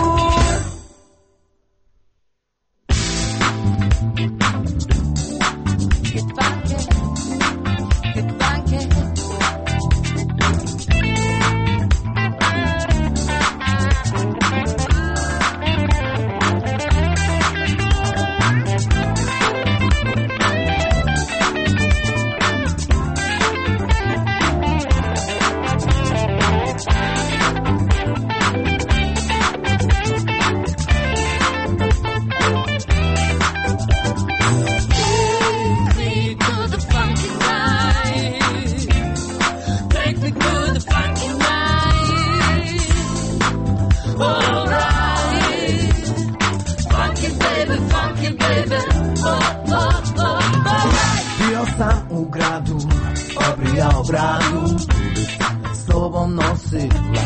[SPEAKER 22] gradu, obrijao bradu, s tobom nosila.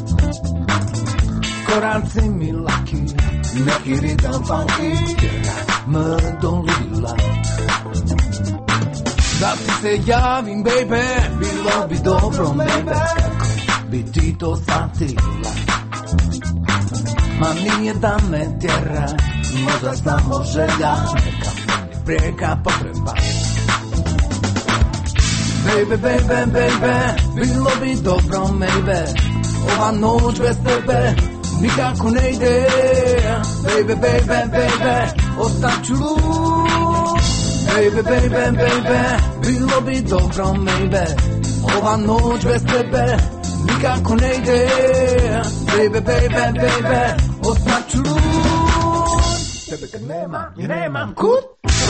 [SPEAKER 22] Koranci mi laki, neki ritam funky, me dolila. Da ti se javim, baby, bilo bi dobro, baby, kako bi ti to shvatila. Ma nije da me tjera, možda samo želja, neka meni prijeka potreba. Baby, baby, baby, bilo bi dobro, maybe, ova noć bez tebe nikako ne ide. Baby, baby, baby, ostaću lud. Baby, baby, baby, bilo bi dobro, maybe, ova noć bez tebe nikako ne ide. Baby, baby, baby, ostaću lud. Tebe kad nema, ja nemam kud.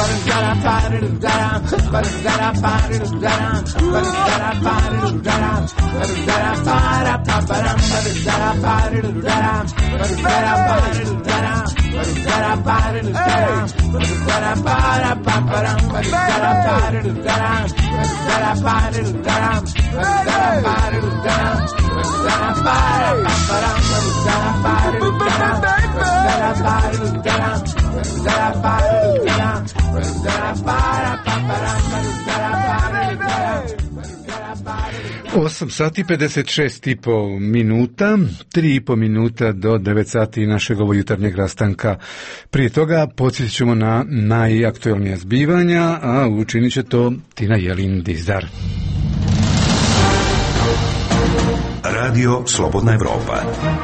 [SPEAKER 1] osam sati pedeset šest i po minuta, tri i po minuta do devet sati našeg ovo jutarnjeg rastanka. Prije toga podsjetit ćemo na najaktualnija zbivanja, a učinit će to Tina Jelin Dizdar.
[SPEAKER 3] Radio Slobodna Evropa.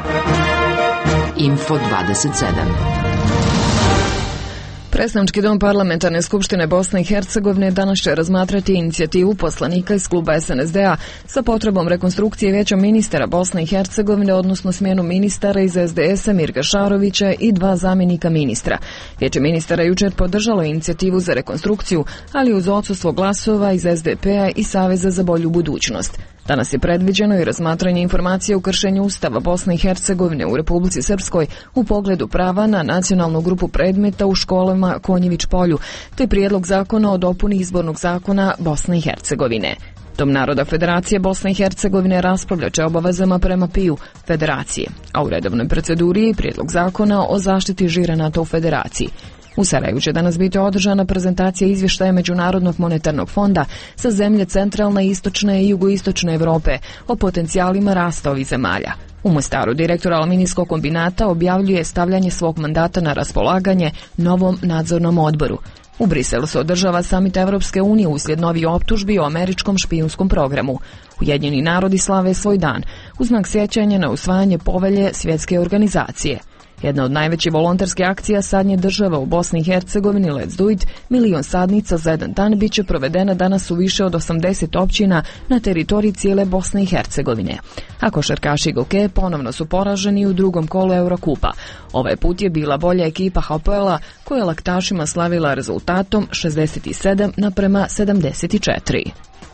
[SPEAKER 19] Info dvadeset sedam.
[SPEAKER 10] Predstavnički dom Parlamentarne skupštine Bosne i Hercegovine danas će razmatrati inicijativu poslanika iz kluba S N S D A sa potrebom rekonstrukcije Vijeća ministara Bosne i Hercegovine, odnosno smjenu ministara iz S D S-a Mirga Šarovića i dva zamjenika ministra. Vijeće ministara jučer podržalo inicijativu za rekonstrukciju, ali uz odsustvo glasova iz S D P-a i Saveza za bolju budućnost. Danas je predviđeno i razmatranje informacije o kršenju Ustava Bosne i Hercegovine u Republici Srpskoj u pogledu prava na nacionalnu grupu predmeta u školama Konjević polju, te prijedlog zakona o dopuni izbornog zakona Bosne i Hercegovine. Dom naroda Federacije Bosne i Hercegovine raspravljaće obavezama prema P I U Federacije, a u redovnoj proceduri je prijedlog zakona o zaštiti žirenata u Federaciji. U Sarajevu će danas biti održana prezentacija izvještaja Međunarodnog monetarnog fonda sa zemlje centralne, istočne i jugoistočne Europe o potencijalima rasta ovih zemalja. U Mostaru direktor aluminijskog kombinata objavljuje stavljanje svog mandata na raspolaganje novom nadzornom odboru. U Briselu se održava samit Evropske unije uslijed novih optužbi o američkom špijunskom programu. Ujedinjeni narodi slave svoj dan u znak sjećanja na usvajanje povelje svjetske organizacije. Jedna od najvećih volonterske akcija sadnje država u Bosni i Hercegovini, Let's Do It, milion sadnica za jedan dan, bit će provedena danas u više od osamdeset općina na teritoriji cijele Bosne i Hercegovine. A košarkaši Goke ponovno su poraženi u drugom kolu Eurokupa. Ovaj put je bila bolja ekipa Hapoela koja je laktašima slavila rezultatom šezdeset sedam naprema sedamdeset četiri.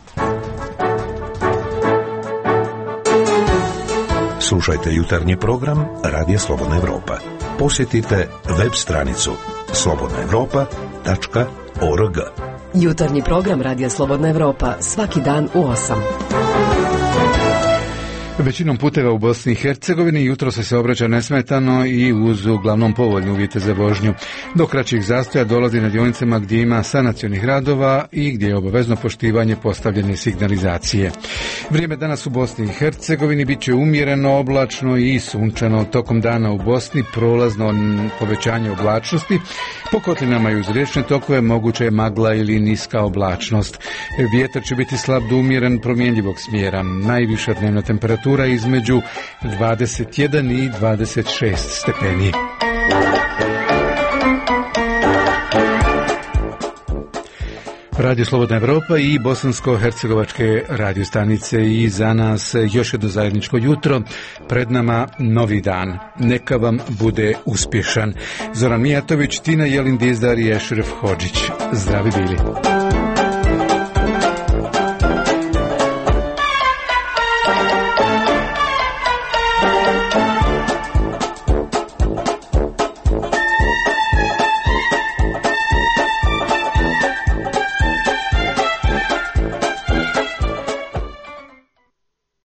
[SPEAKER 3] Slušajte jutarnji program Radija Slobodna Evropa. Posjetite web stranicu slobodna evropa tačka org.
[SPEAKER 19] Jutarnji program Radija Slobodna Evropa svaki dan u osam.
[SPEAKER 1] Većinom puteva u Bosni i Hercegovini jutro se se obraća nesmetano i uz uglavnom povoljne uvjete za vožnju. Do kraćih zastoja dolazi na dionicama gdje ima sanacionih radova i gdje je obavezno poštivanje postavljene signalizacije. Vrijeme danas u Bosni i Hercegovini bit će umjereno, oblačno i sunčano. Tokom dana u Bosni prolazno povećanje oblačnosti. Po kotlinama i uz riječne tokove moguća je magla ili niska oblačnost. Vjetar će biti slab do umjeren, promjenjivog smjera. Najviša dnevna temperatura između dvadeset jedan i dvadeset šest stepeni. Radio Slobodna Evropa i bosansko-hercegovačke radiostanice i za nas još jedno zajedničko jutro. Pred nama novi dan. Neka vam bude uspješan. Zoran Mijatović, Tina Jelin Dizdar i Ešref Hodžić. Zdravi bili.